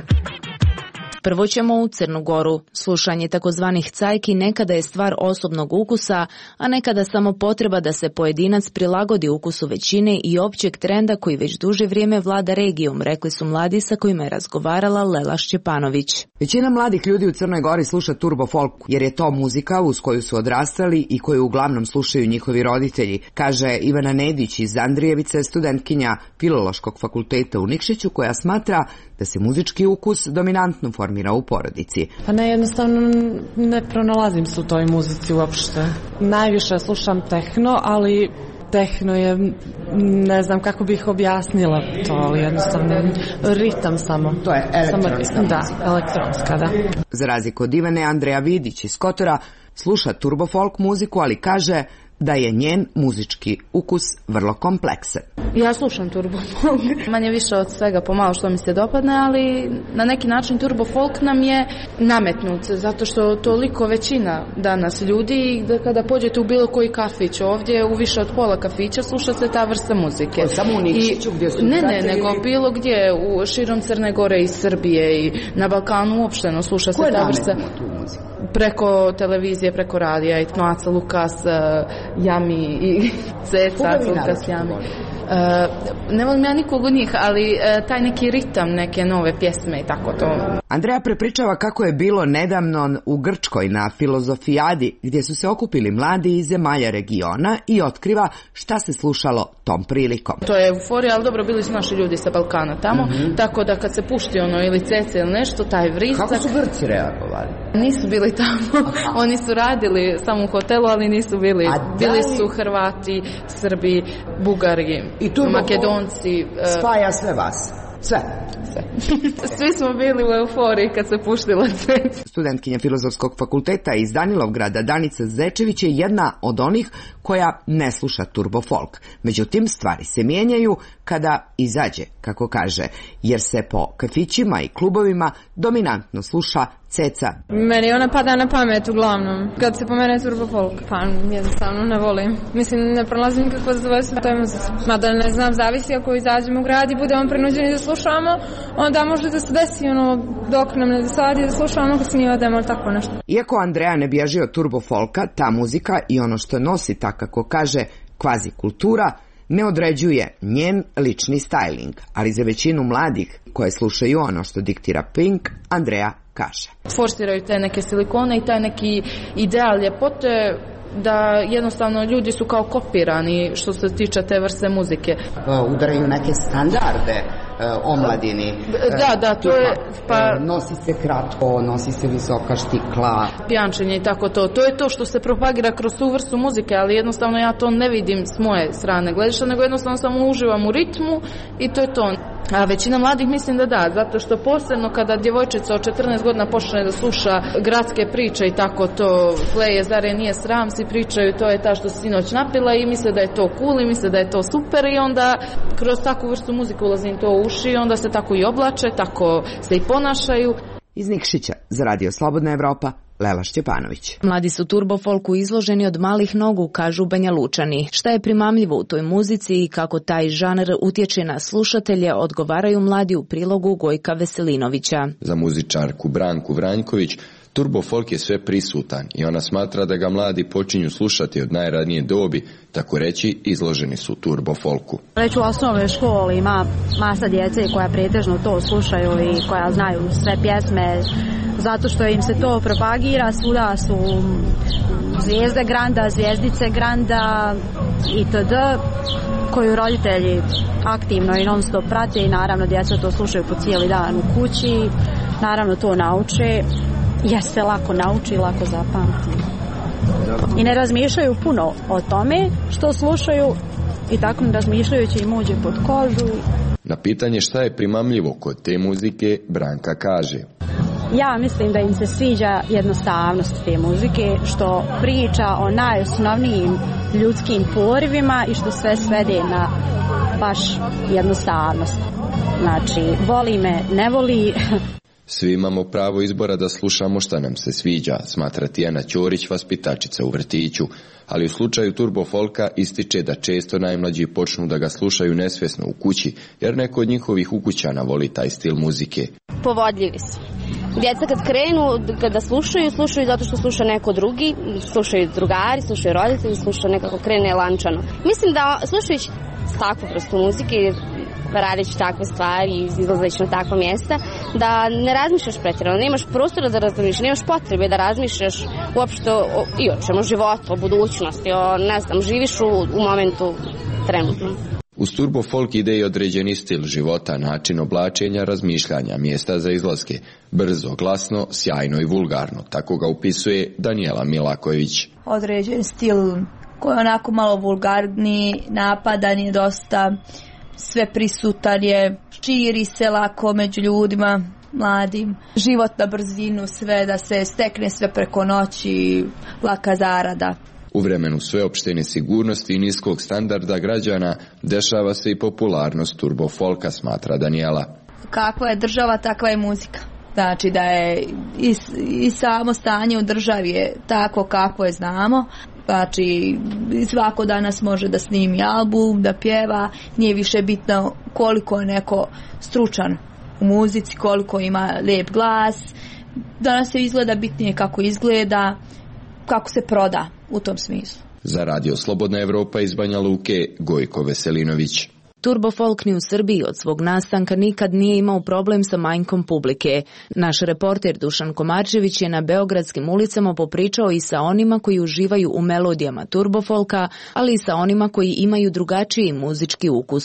Prvo ćemo u Crnu Goru. Slušanje takozvanih cajki nekada je stvar osobnog ukusa, a nekada samo potreba da se pojedinac prilagodi ukusu većine i općeg trenda koji već duže vrijeme vlada regijom, rekli su mladi sa kojima je razgovarala Lela Šćepanović.
Većina mladih ljudi u Crnoj Gori sluša turbo folk, jer je to muzika uz koju su odrastali i koju uglavnom slušaju njihovi roditelji, kaže Ivana Nedić iz Andrijevice, studentkinja Filološkog fakulteta u Nikšiću, koja smatra da se muzički ukus dominantno formira u porodici.
Pa ne, jednostavno ne pronalazim se u toj muzici uopšte. Najviše slušam tehno, ali tehno je, ne znam kako bih objasnila to, ali jednostavno ritam samo.
To je elektronska
samo, Da, elektronska, da.
Za razliku od Ivane, Andreja Vidić iz Kotora sluša turbo folk muziku, ali kaže da je njen muzički ukus vrlo kompleksan.
Ja slušam turbo folk, manje više od svega pomalo što mi se dopadne, ali na neki način turbo folk nam je nametnut, zato što toliko većina danas ljudi, da kada pođete u bilo koji kafić ovdje, u više od pola kafića sluša se ta vrsta muzike.
O, samo u Nikšiću gdje su...
Ne, ne, nego bilo gdje, u širom Crne Gore i Srbije i na Balkanu uopšteno sluša se ta vrsta...
tu muziku?
Preko televizije, preko radija, i Maca Lukas, Jami i Ceca, Lukas, Jami. Uh, ne volim ja nikog od njih, ali uh, taj neki ritam, neke nove pjesme i tako to.
Andreja prepričava kako je bilo nedavno u Grčkoj na filozofijadi, gdje su se okupili mladi iz zemalja regiona, i otkriva šta se slušalo tom prilikom.
To je euforija, ali dobro, bili su naši ljudi sa Balkana tamo, mm-hmm. tako da kad se pušti ono ili Ceca ili nešto, taj vrisak...
Kako su Grci reagovali?
Nisu bili tamo, oni su radili samo u hotelu, ali nisu bili.
A
bili su Hrvati, Srbi, Bugari,
i
Makedonci.
Spaja sve vas. Sve.
Sve. Svi smo bili u euforiji kad se puštila Ceca.
Studentkinja Filozofskog fakulteta iz Danilovgrada Danica Zečević je jedna od onih koja ne sluša turbo folk. Međutim, stvari se mijenjaju kada izađe, kako kaže, jer se po kafićima i klubovima dominantno sluša Ceca.
Meni ona pada na pamet uglavnom. Kad se pomene turbo folk, pa jednostavno ne volim. Mislim, ne pronalazim nikakvo zadovoljstvo u toj muzici. Mada ne znam, zavisi ako izađemo u grad i budemo prinuđeni da slušamo, onda može da se desi ono, dok nam ne dosadi da slušamo, ako se nije odemo, ali tako nešto.
Iako Andreja ne bježi od turbo folka, ta muzika i ono što nosi, tako kako kaže, kvazi kultura, ne određuje njen lični styling, ali za većinu mladih koje slušaju ono što diktira Pink, Andreja kaže.
Forsiraju te neke silikone i taj neki ideal ljepote da jednostavno ljudi su kao kopirani što se tiče te vrste muzike.
Udaraju neke standarde omladini.
Da, da, to je...
Pa, nosi se kratko, nosi se visoka štikla.
Pjančenje i tako to. To je to što se propagira kroz tu vrstu muzike, ali jednostavno ja to ne vidim s moje strane gledišta, nego jednostavno samo uživam u ritmu i to je to. A većina mladih mislim da da, zato što posebno kada djevojčica od četrnaest godina počne da sluša gradske priče i tako to, pleje, zare nije sram, svi pričaju, to je ta što se sinoć napila i misle da je to cool i misle da je to super i onda kroz takvu vrstu muzike ulazim to u uši i onda se tako i oblače, tako se i ponašaju.
Iz Nikšića za Radio Slobodna Evropa, Lela Šćepanović.
Mladi su turbofolku izloženi od malih nogu, kažu Banjalučani. Šta je primamljivo u toj muzici i kako taj žanr utječe na slušatelje, odgovaraju mladi u prilogu Gojka Veselinovića.
Za muzičarku Branku Vranjković, turbofolk je sve prisutan i ona smatra da ga mladi počinju slušati od najranije dobi, tako reći izloženi su turbofolku.
Već u osnovnoj školi ima masa djece koja pretežno to slušaju i koja znaju sve pjesme, zato što im se to propagira, svuda su zvijezde granda, zvijezdice granda itd. Koju roditelji aktivno i non stop prate i naravno djeca to slušaju po cijeli dan u kući, naravno to nauče, jer se lako nauči i lako zapamti. I ne razmišljaju puno o tome što slušaju i tako ne razmišljajući im uđe pod kožu.
Na pitanje šta je primamljivo kod te muzike, Branka kaže:
ja mislim da im se sviđa jednostavnost te muzike, što priča o najosnovnijim ljudskim porivima i što sve svede na baš jednostavnost. Znači, voli me, ne voli.
Svi imamo pravo izbora da slušamo šta nam se sviđa, smatra Tijana Ćorić, vaspitačica u vrtiću, ali u slučaju turbofolka ističe da često najmlađi počnu da ga slušaju nesvjesno u kući, jer neko od njihovih ukućana voli taj stil muzike.
Povodljivi su. Djeca kad krenu, kada slušaju, slušaju zato što sluša neko drugi, slušaju drugari, slušaju roditelji, slušaju nekako krene lančano. Mislim da slušajući takvu vrstu muzike, radeći takve stvari, izlazeći na takva mjesta, da ne razmišljaš pretjerano, nemaš prostora da razmišljaš, nemaš potrebe da razmišljaš uopšte o, i o čemu, životu, o budućnosti, o, ne znam, živiš u, u momentu trenutno.
Uz turbofolk ide i određeni stil života, način oblačenja, razmišljanja, mjesta za izlaske, brzo, glasno, sjajno i vulgarno, tako ga upisuje Danijela Milaković.
Određen stil koji je onako malo vulgarni, napadan je dosta, sve prisutan je, širi se lako među ljudima, mladim, život na brzinu, sve da se stekne sve preko noći, laka zarada.
U vremenu sveopšte nesigurnosti i niskog standarda građana dešava se i popularnost turbofolka, smatra Danijela.
Kakva je država, takva je muzika. Znači da je i, i samo stanje u državi je tako kako je znamo. Znači svako danas može da snimi album, da pjeva, nije više bitno koliko je neko stručan u muzici, koliko ima lijep glas. Danas je izgleda bitnije kako izgleda, kako se proda u tom smislu.
Za Radio Slobodna Evropa iz Banja Luke, Gojko Veselinović.
Turbofolk ni u Srbiji od svog nastanka nikad nije imao problem sa manjkom publike. Naš reporter Dušan Komarčević je na beogradskim ulicama popričao i sa onima koji uživaju u melodijama turbofolka, ali i sa onima koji imaju drugačiji muzički ukus.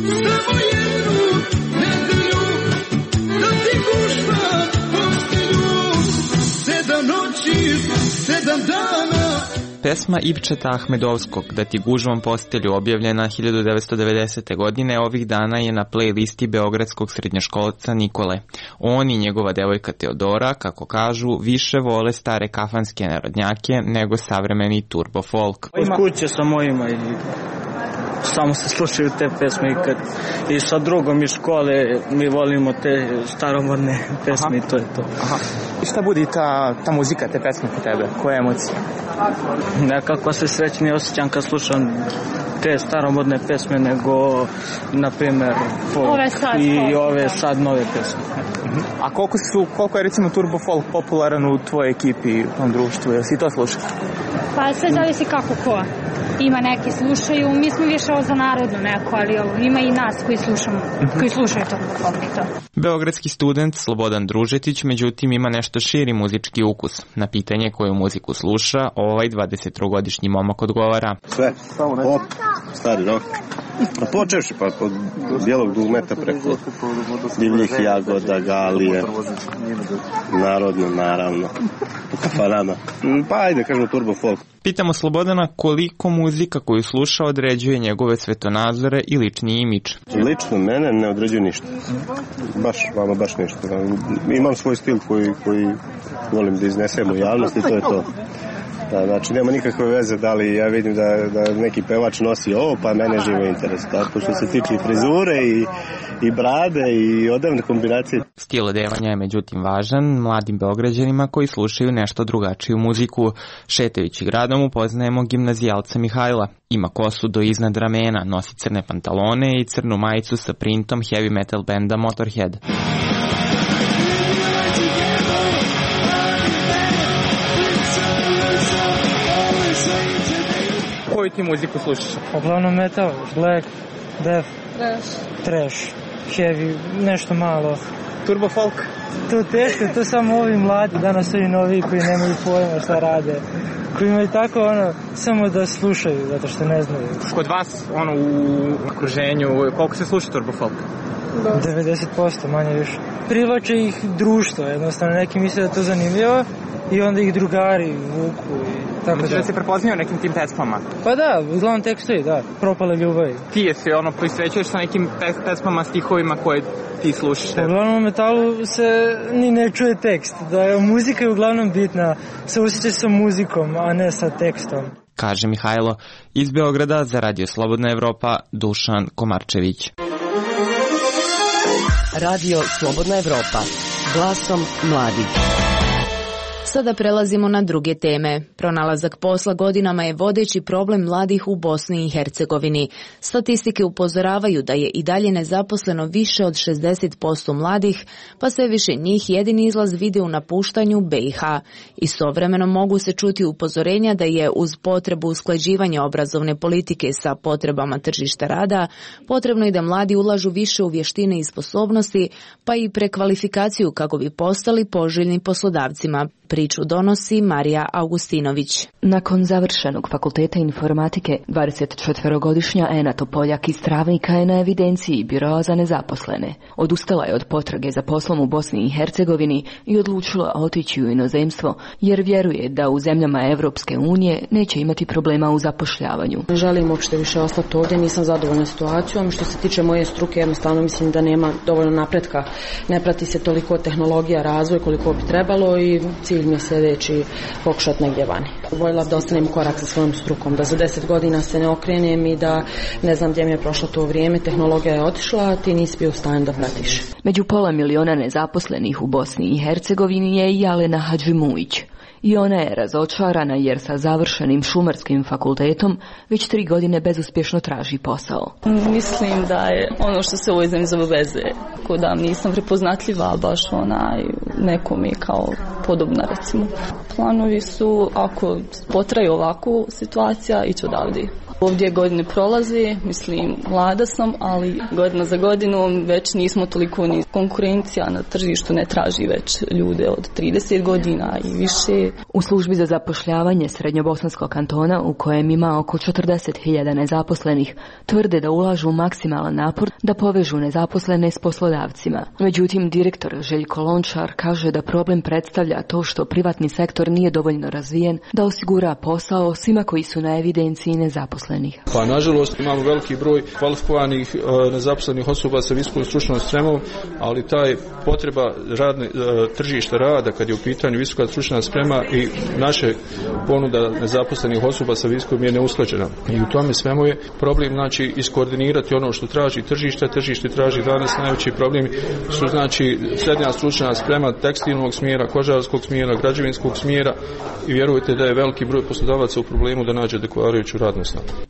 Pesma Ivčeta Ahmedovskog Da ti gužvom postelju, objavljena hiljadu devetsto devedesete. godine, ovih dana je na playlisti beogradskog srednjoškolca Nikole. On i njegova devojka Teodora, kako kažu, više vole stare kafanske narodnjake nego savremeni turbo folk.
Iz kuće sa mojima i samo se slušaju te pesme i, kad, i sa drugom iz škole mi volimo te staromodne pesme. Aha. I to je to.
Aha. I šta budi ta, ta muzika, te pesme kod tebe? Koje emocije?
Nekako se srećnije osjećam kad slušam te staromodne pesme nego, na primjer, folk i ove sad nove pesme.
A koliko, su, koliko je recimo turbo folk popularan u tvojoj ekipi, u tom društvu, jel si to slušao?
Pa sve zavisi kako ko. Ima neki slušaju, mi smo više ovo za narodno neko, ali ovo, ima i nas koji slušamo, koji slušaju turbo folk i to.
Beogradski student Slobodan Družetić međutim ima nešto širi muzički ukus. Na pitanje koju muziku sluša, ovaj dvadesettrogodišnji momak odgovara.
Sve, pop, stari rock. Počevši pa od bijelog dugmeta preko divljih jagoda, galije, narodno, naravno, kafanana. Pa ajde, kažemo turbo folk.
Pitamo Slobodana koliko muzika koju sluša određuje njegove svetonazore i lični imidž.
Lično mene ne određuje ništa. Baš, vama baš ništa. Imam svoj stil koji, koji volim da iznesem u javnost i to je to. Da, znači nema nikakve veze da li ja vidim da, da neki pevač nosi ovo pa mene živo interes. Tako što se tiče i frizure i, i brade i odavne kombinacije.
Stil odevanja je međutim važan mladim Beograđanima koji slušaju nešto drugačiju muziku. Šetajući gradom upoznajemo gimnazijalca Mihajla. Ima kosu do iznad ramena, nosi crne pantalone i crnu majicu sa printom heavy metal benda Motorhead.
Koju ti muziku slušaš?
Uglavnom metal, black, death,
trash,
trash, heavy, nešto malo.
Turbo folk?
To teško, to samo ovi mladi, danas ovi novi koji nemaju pojma šta rade. Koji imaju tako ono, samo da slušaju, zato što ne znaju.
Kod vas, ono, u okruženju, koliko se sluša turbo folk?
devedeset posto, manje više. Privlače ih društvo, jednostavno neki misle da je to zanimljivo i onda ih drugari vuku i tako
da. Da se prepoznaju nekim tim pesmama?
Pa da, uglavnom tekstovi, da, propale ljubavi.
Ti je se ono prisvećuješ sa nekim pesmama, stihovima koje ti slušaš?
Uglavnom u metalu se ni ne čuje tekst, da je muzika je uglavnom bitna, se osjeća sa muzikom, a ne sa tekstom.
Kaže Mihajlo. Iz Beograda za Radio Slobodna Evropa, Dušan Komarčević.
Radio Slobodna Evropa, glasom mladih.
Sada prelazimo na druge teme. Pronalazak posla godinama je vodeći problem mladih u Bosni i Hercegovini. Statistike upozoravaju da je i dalje nezaposleno više od šezdeset posto mladih, pa sve više njih jedini izlaz vide u napuštanju B i H. Istovremeno mogu se čuti upozorenja da je uz potrebu usklađivanja obrazovne politike sa potrebama tržišta rada, potrebno i da mladi ulažu više u vještine i sposobnosti, pa i prekvalifikaciju kako bi postali poželjni poslodavcima. Priču donosi Marija Augustinović.
Nakon završenog fakulteta informatike, dvadesetčetverogodišnja Ena Topoljak iz Travnika je na evidenciji Biroa za nezaposlene. Odustala je od potrage za poslom u Bosni i Hercegovini i odlučila otići u inozemstvo, jer vjeruje da u zemljama Evropske unije neće imati problema u zapošljavanju.
Ne želim uopšte više ostati ovdje, nisam zadovoljna situacijom. Što se tiče moje struke, jednostavno mislim da nema dovoljno napretka. Ne prati se toliko tehnologija, razvoj koliko bi trebalo i cilj mi je sljedeći pokušati negdje vani. Voljela da ostanem korak sa svojom strukom, da za deset godina se ne okrenem i da ne znam gdje mi je prošlo to vrijeme, tehnologija je otišla, a ti nisi bio u stanju da pratiš.
Među pola miliona nezaposlenih u Bosni i Hercegovini je i Alena Hadžimujić. I ona je razočarana jer sa završenim šumarskim fakultetom već tri godine bezuspješno traži posao.
Mislim da je ono što se u ovoj zemlji zove veze, ko da nisam prepoznatljiva baš onaj nekom je kao podobna recimo. Planovi su ako potraje ovako situacija ići odavde. Ovdje godine prolazi, mislim, mlada sam, ali godina za godinom već nismo toliko ni konkurencija na tržištu ne traži već ljude od trideset godina i više.
U službi za zapošljavanje Srednjobosanskog kantona, u kojem ima oko četrdeset hiljada nezaposlenih, tvrde da ulažu maksimalan napor da povežu nezaposlene s poslodavcima. Međutim, direktor Željko Lončar kaže da problem predstavlja to što privatni sektor nije dovoljno razvijen da osigura posao svima koji su na evidenciji nezaposlenih.
Pa nažalost imamo veliki broj kvalifikovanih e, nezaposlenih osoba sa visokom stručnom spremom, ali taj potreba radne, e, tržišta rada kad je u pitanju visoka stručna sprema i naše ponuda nezaposlenih osoba sa visokom je neusklađena. I u tome svemu je problem znači iskoordinirati ono što traži tržište, tržište traži danas najveći problem su znači srednja stručna sprema tekstilnog smjera, kožarskog smjera, građevinskog smjera i vjerujte da je veliki broj poslodavaca u problemu da nađe odgovarajuću radnu snagu.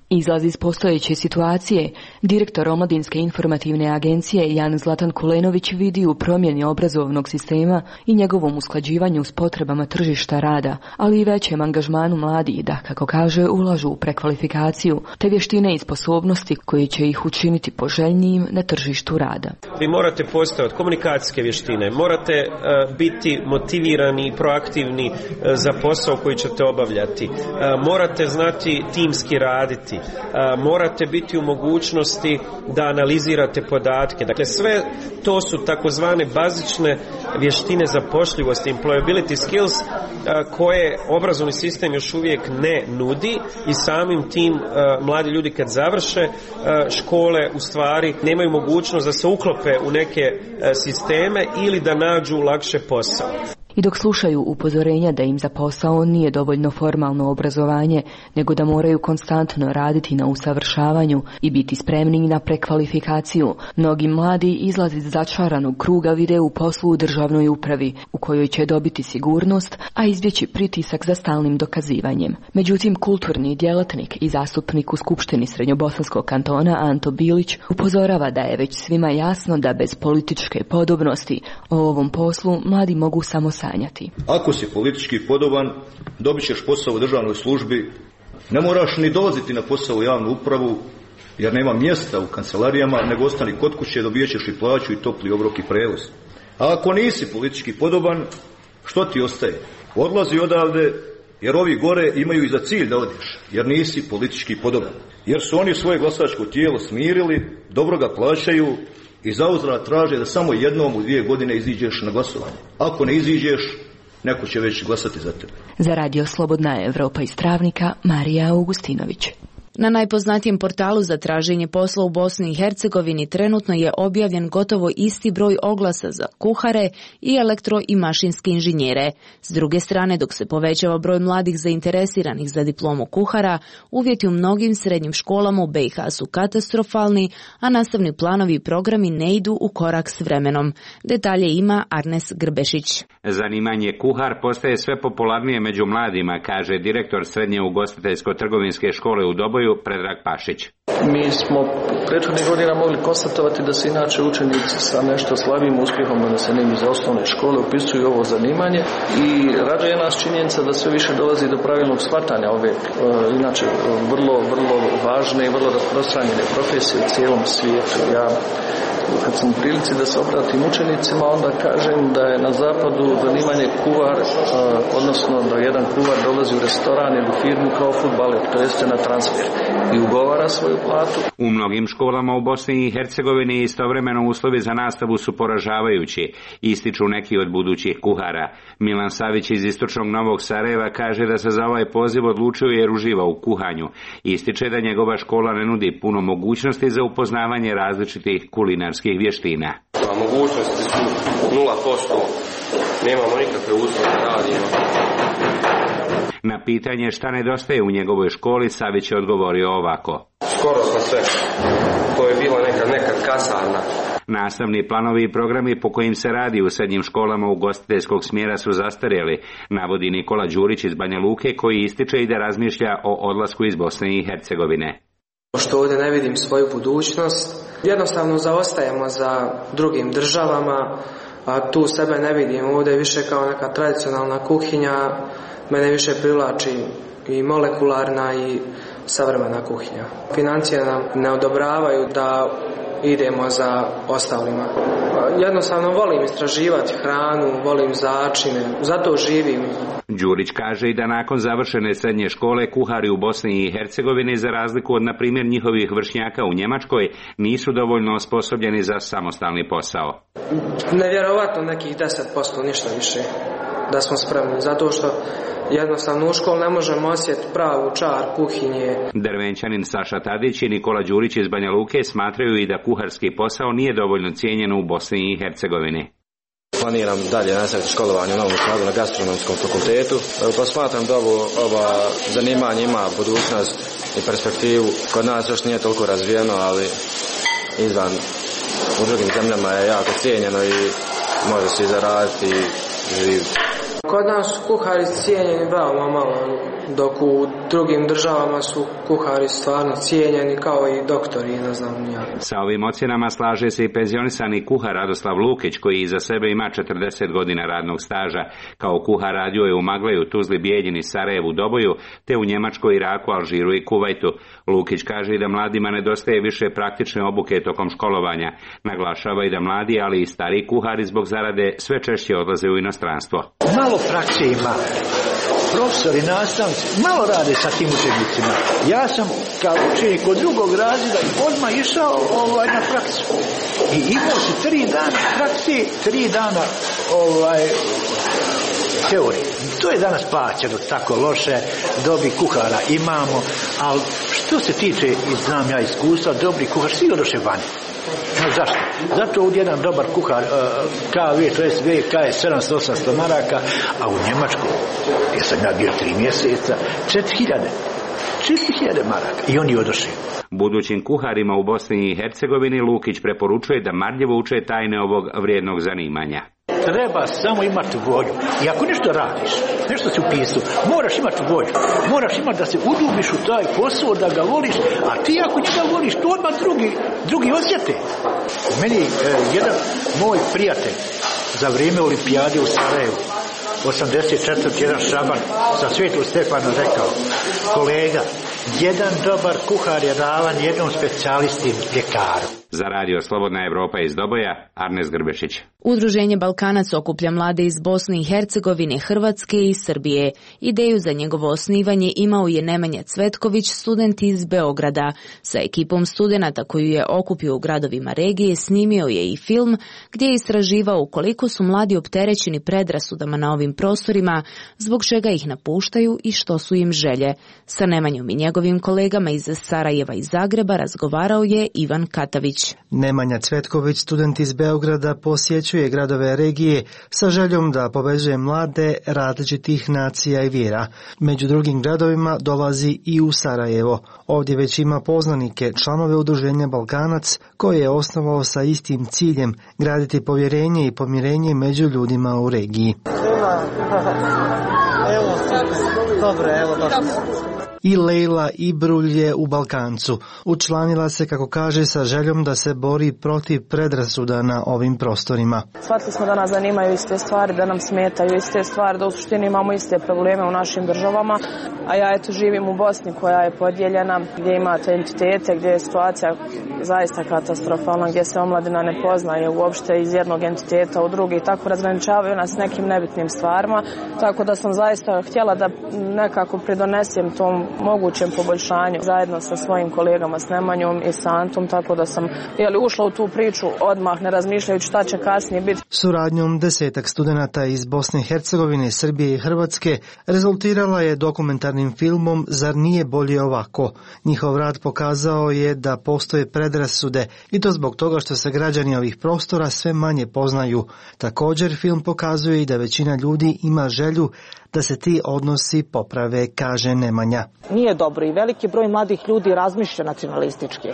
Izlaz iz postojeće situacije, direktor Omladinske informativne agencije Jan Zlatan Kulenović vidi u promjeni obrazovnog sistema i njegovom usklađivanju s potrebama tržišta rada, ali i većem angažmanu mladih da, kako kaže, ulažu u prekvalifikaciju, te vještine i sposobnosti koji će ih učiniti poželjnijim na tržištu rada.
Vi morate postojati komunikacijske vještine, morate uh, biti motivirani i proaktivni uh, za posao koji ćete obavljati, uh, morate znati timski raditi, uh, morate biti u mogućnosti da analizirate podatke. Dakle, sve to su takozvane bazične vještine zapošljivosti, employability skills, uh, koje obrazovni sistem još uvijek ne nudi i samim tim uh, mladi ljudi kad završe uh, škole u stvari nemaju mogućnost da se uklope u neke uh, sisteme ili da nađu lakše posao.
I dok slušaju upozorenja da im za posao nije dovoljno formalno obrazovanje, nego da moraju konstantno raditi na usavršavanju i biti spremni na prekvalifikaciju, mnogi mladi izlaze iz začaranog kruga vide u poslu u državnoj upravi, u kojoj će dobiti sigurnost, a izbjeći pritisak za stalnim dokazivanjem. Međutim, kulturni djelatnik i zastupnik u Skupštini Srednjobosanskog kantona Anto Bilić upozorava da je već svima jasno da bez političke podobnosti o ovom poslu mladi mogu samo sanjati.
Ako si politički podoban, dobit ćeš posao u državnoj službi, ne moraš ni dolaziti na posao u javnu upravu, jer nema mjesta u kancelarijama, nego ostani kod kuće, dobiješ ćeš i plaću i topli obrok i prevoz. A ako nisi politički podoban, što ti ostaje? Odlazi odavde, jer ovi gore imaju i za cilj da odeš, jer nisi politički podoban. Jer su oni svoje glasačko tijelo smirili, dobro ga plaćaju, i zauzvrat traže da samo jednom u dvije godine iziđeš na glasovanje. Ako ne iziđeš, neko će već glasati za tebe.
Za Radio Slobodna Evropa iz Travnika, Marija Augustinović.
Na najpoznatijem portalu za traženje posla u Bosni i Hercegovini trenutno je objavljen gotovo isti broj oglasa za kuhare i elektro i mašinske inženjere. S druge strane, dok se povećava broj mladih zainteresiranih za diplomu kuhara, uvjeti u mnogim srednjim školama u B i H su katastrofalni, a nastavni planovi i programi ne idu u korak s vremenom. Detalje ima Arnes Grbešić.
Zanimanje kuhar postaje sve popularnije među mladima, kaže direktor Srednje ugostiteljsko-trgovinske škole u Doboju Predrag Pašić.
Mi smo prethodnih godina mogli konstatovati da se inače učenici sa nešto slabijim uspjehom donesenim iz osnovne škole upisuju ovo zanimanje i raduje nas činjenica da sve više dolazi do pravilnog shvatanja ove inače vrlo, vrlo važne i vrlo rasprostranjene profesije u cijelom svijetu. Ja kad sam u prilici da se obratim učenicima, onda kažem da je na zapadu zanimanje kuvar, odnosno da jedan kuvar dolazi u restoran ili u firmu kao fudbaler, to jeste na transfer i ugovara svoju platu.
U mnogim školama u Bosni i Hercegovini istovremeno uslovi za nastavu su poražavajući, ističu neki od budućih kuhara. Milan Savić iz istočnog Novog Sarajeva kaže da se za ovaj poziv odlučio jer uživa u kuhanju. Ističe da njegova škola ne nudi puno mogućnosti za upoznavanje različitih kulinarskih vještina.
A mogućnosti su nula posto, nemamo nikakve uslove da radimo.
Na pitanje šta nedostaje u njegovoj školi, Savić je odgovorio ovako.
Skoro smo sve. To je bila nekad, nekad kasarna.
Nastavni planovi i programi po kojim se radi u srednjim školama ugostiteljskog smjera su zastarjeli, navodi Nikola Đurić iz Banja Luke, koji ističe i da razmišlja o odlasku iz Bosne i Hercegovine.
Što ovdje ne vidim svoju budućnost, jednostavno zaostajemo za drugim državama, a tu sebe ne vidim, ovdje je više kao neka tradicionalna kuhinja, mene više privlači i molekularna i savremena kuhinja. Financije nam ne odobravaju da idemo za ostalima. Jednostavno volim istraživati hranu, volim začine, zato živim.
Đurić kaže i da nakon završene srednje škole kuhari u Bosni i Hercegovini, za razliku od, na primjer, njihovih vršnjaka u Njemačkoj, nisu dovoljno osposobljeni za samostalni posao.
Nevjerovatno nekih deset posto, ništa više, da smo spremni, zato što jednostavno u školu ne možemo osjetiti pravu čar kuhinje.
Drvenčanin Saša Tadić i Nikola Đurić iz Banja Luke smatraju i da kuharski posao nije dovoljno cijenjen u Bosni i Hercegovini.
Planiram dalje nastaviti školovanje u Novom Sadu na gastronomskom fakultetu, pa smatram da ovo, ova zanimanje ima budućnost i perspektivu. Kod nas još nije toliko razvijeno, ali izvan u drugim zemljama je jako cijenjeno i može se i zaraditi i živjeti.
Kod nas su kuhari cijenjeni veoma malo, dok u drugim državama su kuhari stvarno cijenjeni kao i doktori, ne znam ja.
Sa ovim ocjenama slaže se i penzionisani kuhar Radoslav Lukić, koji iza sebe ima četrdeset godina radnog staža. Kao kuhar radio je u Magleju, Tuzli, Bijeljini, Sarajevu, Doboju, te u Njemačkoj, Iraku, Alžiru i Kuvajtu. Lukić kaže da mladima nedostaje više praktične obuke tokom školovanja. Naglašava i da mladi, ali i stari kuhari zbog zarade sve češće odlaze u inostranstvo.
Malo prakse ima. Profesori, nastavnici, malo rade sa tim učenicima. Ja sam kao učenik od drugog razreda odmah išao ovaj, na praksu. I imao si tri dana prakse, tri dana ovaj, teorije. To je danas plaćeno tako loše, dobi kuhara imamo, ali što se tiče, znam ja iskustva, dobri kuhar, svi odoše vani. No, zašto? Zato ovdje jedan dobar kuhar K V, to je V K je sedamsto osamsto maraka, a u Njemačkoj, gdje sam ja bio tri mjeseca, četiri hiljade. četiri hiljade maraka. I oni odošli.
Budućim kuharima u Bosni i Hercegovini Lukić preporučuje da marljivo uče tajne ovog vrijednog zanimanja.
Treba samo imati volju. I ako nešto radiš, nešto si upisao, moraš imati volju. Moraš imati da se udubiš u taj posao, da ga voliš, a ti ako njega voliš, to odmah drugi, drugi osjete. Meni e, jedan moj prijatelj za vrijeme olimpijade u Sarajevu, osamdeset četvrti jedan šaban sa Svetom Stefanom rekao, kolega, jedan dobar kuhar je ravan jednom specijalisti ljekaru.
Za radio Slobodna Evropa iz Doboja, Arnes Grbešić.
Udruženje Balkanac okuplja mlade iz Bosne i Hercegovine, Hrvatske i Srbije. Ideju za njegovo osnivanje imao je Nemanja Cvetković, student iz Beograda. Sa ekipom studenata koju je okupio u gradovima regije snimio je i film gdje je istraživao koliko su mladi opterećeni predrasudama na ovim prostorima, zbog čega ih napuštaju i što su im želje. Sa Nemanjom i njegovim kolegama iz Sarajeva i Zagreba razgovarao je Ivan Katavić.
Nemanja Cvetković, student iz Beograda, posjećuje gradove regije sa željom da povezuje mlade različitih nacija i vjera. Među drugim gradovima dolazi i u Sarajevo. Ovdje već ima poznanike, članove udruženja Balkanac, koje je osnovao sa istim ciljem graditi povjerenje i pomirenje među ljudima u regiji.
Evo, dobro, evo, dobro.
I Lejla Ibrulj je u Balkancu. Učlanila se, kako kaže, sa željom da se bori protiv predrasuda na ovim prostorima.
Shvatili smo da nas zanimaju iste stvari, da nam smetaju iste stvari, da u suštini imamo iste probleme u našim državama, a ja eto živim u Bosni koja je podijeljena, gdje imate entitete, gdje je situacija zaista katastrofalna, gdje se omladina ne poznaje uopšte iz jednog entiteta u drugi, tako razgraničavaju nas nekim nebitnim stvarima, tako da sam zaista htjela da nekako pridonesem tom mogućem poboljšanju zajedno sa svojim kolegama, s Nemanjom i sa Antom, tako da sam jeli, ušla u tu priču odmah, ne razmišljajući šta će kasnije biti.
Suradnjom desetak studenata iz Bosne i Hercegovine, Srbije i Hrvatske rezultirala je dokumentarnim filmom Zar nije bolje ovako? Njihov rad pokazao je da postoje predrasude i to zbog toga što se građani ovih prostora sve manje poznaju. Također film pokazuje i da većina ljudi ima želju da se ti odnosi poprave, kaže Nemanja.
Nije dobro i veliki broj mladih ljudi razmišlja nacionalistički,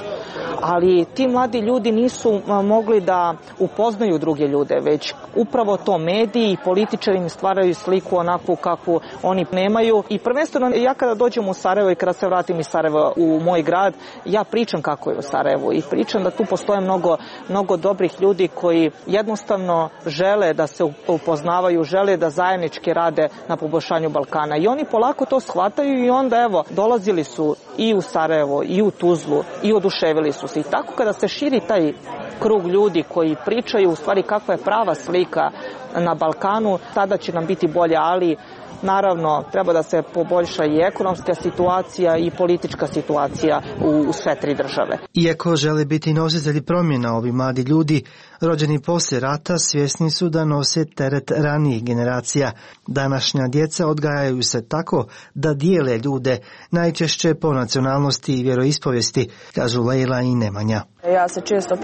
ali ti mladi ljudi nisu mogli da upoznaju druge ljude, već upravo to mediji i političari im stvaraju sliku onakvu kakvu oni nemaju. I prvenstveno ja kada dođem u Sarajevo i kada se vratim iz Sarajeva u moj grad, ja pričam kako je u Sarajevu i pričam da tu postoje mnogo, mnogo dobrih ljudi koji jednostavno žele da se upoznavaju, žele da zajednički rade na poboljšanju Balkana. I oni polako to shvataju i onda evo, dolazili su i u Sarajevo i u Tuzlu i oduševili su se. I tako kada se širi taj krug ljudi koji pričaju u stvari kakva je prava slika na Balkanu, tada će nam biti bolje, ali naravno treba da se poboljša i ekonomska situacija i politička situacija u, u sve tri države.
Iako žele biti nositelji promjena, ovi mladi ljudi rođeni poslije rata svjesni su da nose teret ranijih generacija. Današnja djeca odgajaju se tako da dijele ljude, najčešće po nacionalnosti i vjeroispovijesti, kažu Lejla i Nemanja.
Ja se često pitam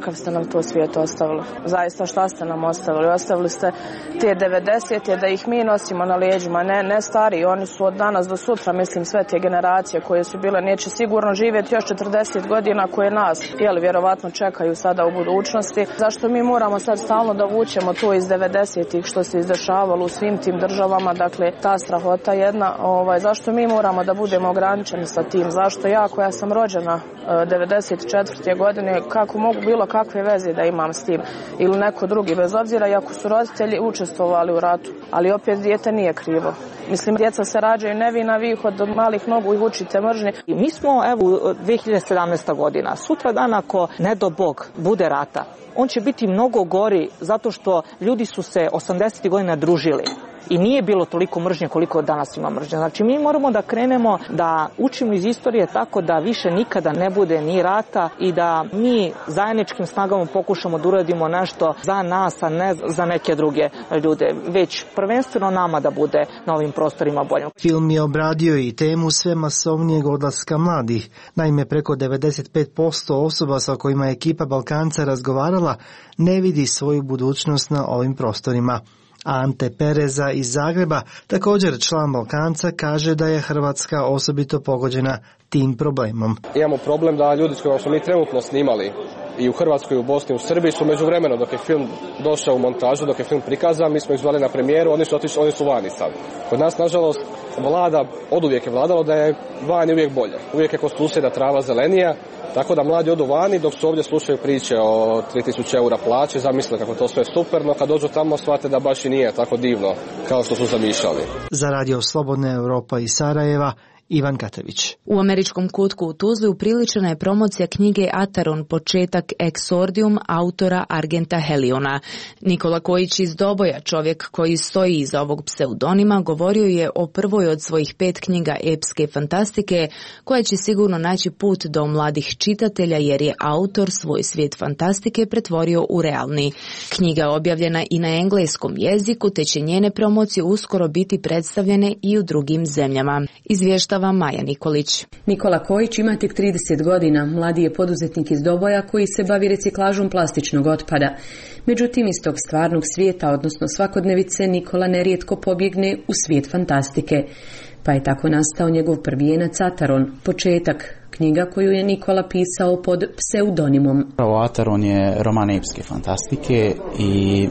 kakav ste nam to svijet ostavili. Zaista šta ste nam ostavili? Ostavili ste te devedesete da ih mi nosimo na leđima, ne, ne stari, oni su od danas do sutra, mislim, sve te generacije koje su bile, neće sigurno živjeti još četrdeset godina koje nas, jeli, vjerovatno čekaju sada u budućnosti. Zašto mi moramo sad stalno da vučemo to iz devedesetih što se izdešavalo u svim tim državama, dakle, ta strahota jedna, ovaj, zašto mi moramo da budemo ograničeni sa tim, zašto ja koja sam rođena devedeset četvrte godine, kako mogu bilo kakve veze da imam s tim ili neko drugi, bez obzira i ako su roditelji učestvovali u ratu, ali opet dijete nije krivo. Mislim, djeca se rađaju nevina, vi ih od malih nogu ih učite mržnje.
I mi smo, evo, dve hiljade sedamnaeste. godina, sutra dan ako, ne do Bog, bude rata, on će biti mnogo gori zato što ljudi su se osamdesetih godina družili. I nije bilo toliko mržnje koliko danas ima mržnje. Znači mi moramo da krenemo da učimo iz istorije tako da više nikada ne bude ni rata i da mi zajedničkim snagama pokušamo da uradimo nešto za nas, a ne za neke druge ljude. Već prvenstveno nama da bude na ovim prostorima bolje.
Film je obradio i temu sve masovnijeg odlaska mladih. Naime, preko devedeset pet posto osoba sa kojima je ekipa Balkanca razgovarala ne vidi svoju budućnost na ovim prostorima. Ante Pereza iz Zagreba, također član Balkanca, kaže da je Hrvatska osobito pogođena tim problemom.
Imamo problem da ljudi s kojima smo mi trenutno snimali i u Hrvatskoj, u Bosni, u Srbiji su međuvremeno dok je film došao u montažu, dok je film prikazan, mi smo ih zvali na premijeru, oni su otišli, oni su vani sad. Kod nas, nažalost, vlada, oduvijek je vladalo da je vani uvijek bolje. Uvijek je kod susjeda trava zelenija, tako da mladi odu vani dok su ovdje slušaju priče o tri tisuće eura plaće, zamisle kako to sve superno, kad dođu tamo shvate da baš i nije tako divno kao što su zamišljali.
Za Radio Slobodna Europa iz Sarajeva, Ivan Katević.
U američkom kutku u Tuzli upriličena je promocija knjige Ataron, početak Exordium autora Argenta Heliona. Nikola Kojić iz Doboja, čovjek koji stoji iza ovog pseudonima, govorio je o prvoj od svojih pet knjiga epske fantastike, koja će sigurno naći put do mladih čitatelja jer je autor svoj svijet fantastike pretvorio u realni. Knjiga je objavljena i na engleskom jeziku, te će njene promocije uskoro biti predstavljene i u drugim zemljama. Izvještava Maja Nikolić.
Nikola Kojić ima tek trideset godina, mladi je poduzetnik iz Doboja koji se bavi reciklažom plastičnog otpada. Međutim, iz tog stvarnog svijeta, odnosno svakodnevice, Nikola nerijetko pobjegne u svijet fantastike. Pa je tako nastao njegov prvijenac Ataron, početak, knjiga koju je Nikola pisao pod pseudonimom.
Ataron je roman epske fantastike i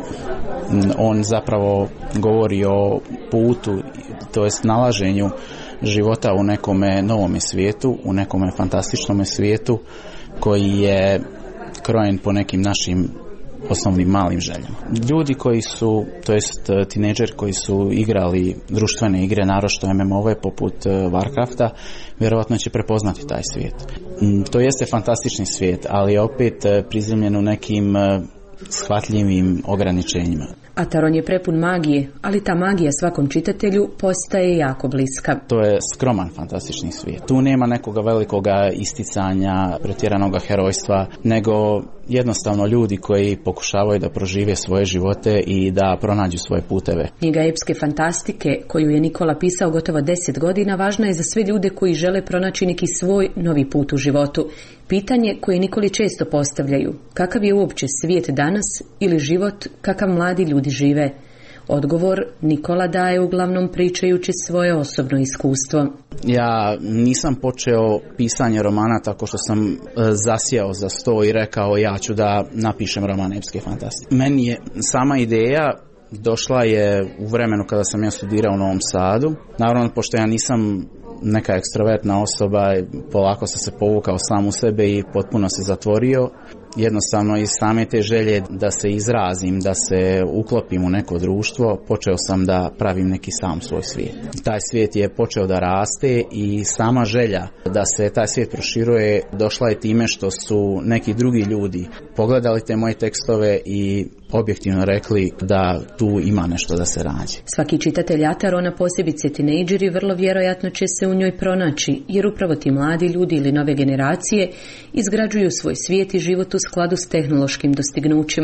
on zapravo govori o putu, to jest nalaženju života u nekome novome svijetu, u nekome fantastičnome svijetu koji je krojen po nekim našim osnovnim malim željama. Ljudi koji su, to jest tinejdžeri koji su igrali društvene igre, naročito M M O-ve poput Warcrafta, vjerojatno će prepoznati taj svijet. To jeste fantastični svijet, ali je opet prizemljen u nekim shvatljivim ograničenjima.
Ataron je prepun magije, ali ta magija svakom čitatelju postaje jako bliska.
To je skroman fantastični svijet. Tu nema nekoga velikoga isticanja, pretjeranoga herojstva, nego jednostavno ljudi koji pokušavaju da prožive svoje živote i da pronađu svoje puteve.
Knjiga epske fantastike, koju je Nikola pisao gotovo deset godina, važna je za sve ljude koji žele pronaći neki svoj novi put u životu. Pitanje koje Nikoli često postavljaju, kakav je uopće svijet danas ili život kakav mladi ljudi žive? Odgovor Nikola daje uglavnom pričajući svoje osobno iskustvo.
Ja nisam počeo pisanje romana tako što sam zasjeo za sto i rekao ja ću da napišem roman epske fantastike. Meni je sama ideja došla je u vremenu kada sam ja studirao u Novom Sadu. Naravno, pošto ja nisam neka ekstrovertna osoba, polako sam se povukao sam u sebe i potpuno se zatvorio. Jednostavno iz same te želje da se izrazim, da se uklopim u neko društvo, počeo sam da pravim neki sam svoj svijet. Taj svijet je počeo da raste i sama želja da se taj svijet proširuje došla je time što su neki drugi ljudi pogledali te moje tekstove i objektivno rekli da tu ima nešto da se rađe.
Svaki čitatelj Atarona, posebice tinejdžeri, vrlo vjerojatno će se u njoj pronaći, jer upravo ti mladi ljudi ili nove generacije izgrađuju svoj svijet i život u skladu s tehnološkim dostignućima.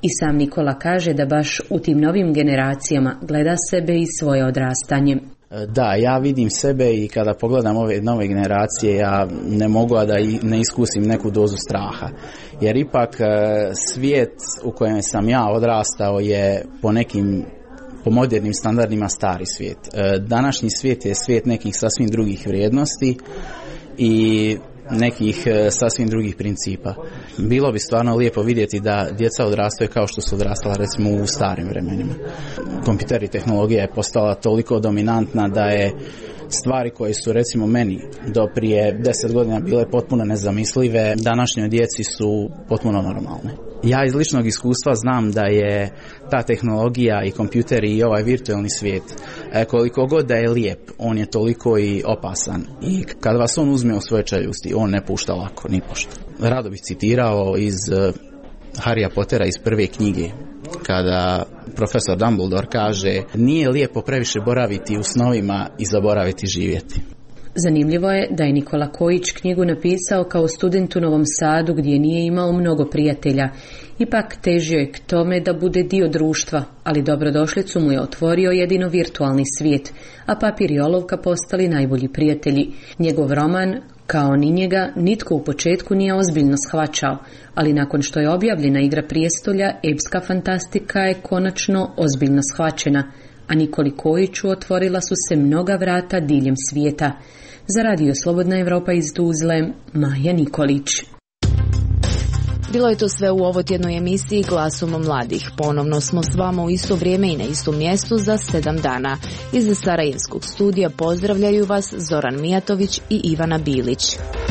I sam Nikola kaže da baš u tim novim generacijama gleda sebe i svoje odrastanje.
Da, ja vidim sebe i kada pogledam ove nove generacije, ja ne mogu a da ne iskusim neku dozu straha. Jer ipak svijet u kojem sam ja odrastao je po nekim, po modernim standardima stari svijet. Današnji svijet je svijet nekih sasvim drugih vrijednosti i nekih sasvim drugih principa. Bilo bi stvarno lijepo vidjeti da djeca odrastaju kao što su odrastala recimo u starim vremenima. Kompjuter i tehnologija je postala toliko dominantna da je stvari koje su recimo meni do prije deset godina bile potpuno nezamislive, današnjoj djeci su potpuno normalne. Ja iz ličnog iskustva znam da je ta tehnologija i kompjuteri i ovaj virtualni svijet, koliko god da je lijep, on je toliko i opasan. I kad vas on uzme u svoje čeljusti, on ne pušta lako, ni pošto. Rado bih citirao iz Harrya Pottera iz prve knjige, kada profesor Dumbledore kaže: nije lijepo previše boraviti u snovima i zaboraviti živjeti.
Zanimljivo je da je Nikola Kojić knjigu napisao kao student u Novom Sadu gdje nije imao mnogo prijatelja. Ipak težio je k tome da bude dio društva, ali dobrodošlicu mu je otvorio jedino virtualni svijet, a papir i olovka postali najbolji prijatelji. Njegov roman, kao ni njega, nitko u početku nije ozbiljno shvaćao, ali nakon što je objavljena Igra prijestolja, epska fantastika je konačno ozbiljno shvaćena, a Nikoli Kojiću otvorila su se mnoga vrata diljem svijeta. Za Radio Slobodna Evropa iz Tuzle, Maja Nikolić.
Bilo je to sve u ovotjednoj emisiji Glasom mladih. Ponovno smo s vama u isto vrijeme i na istom mjestu za sedam dana. Iz Sarajevskog studija pozdravljaju vas Zoran Mijatović i Ivana Bilić.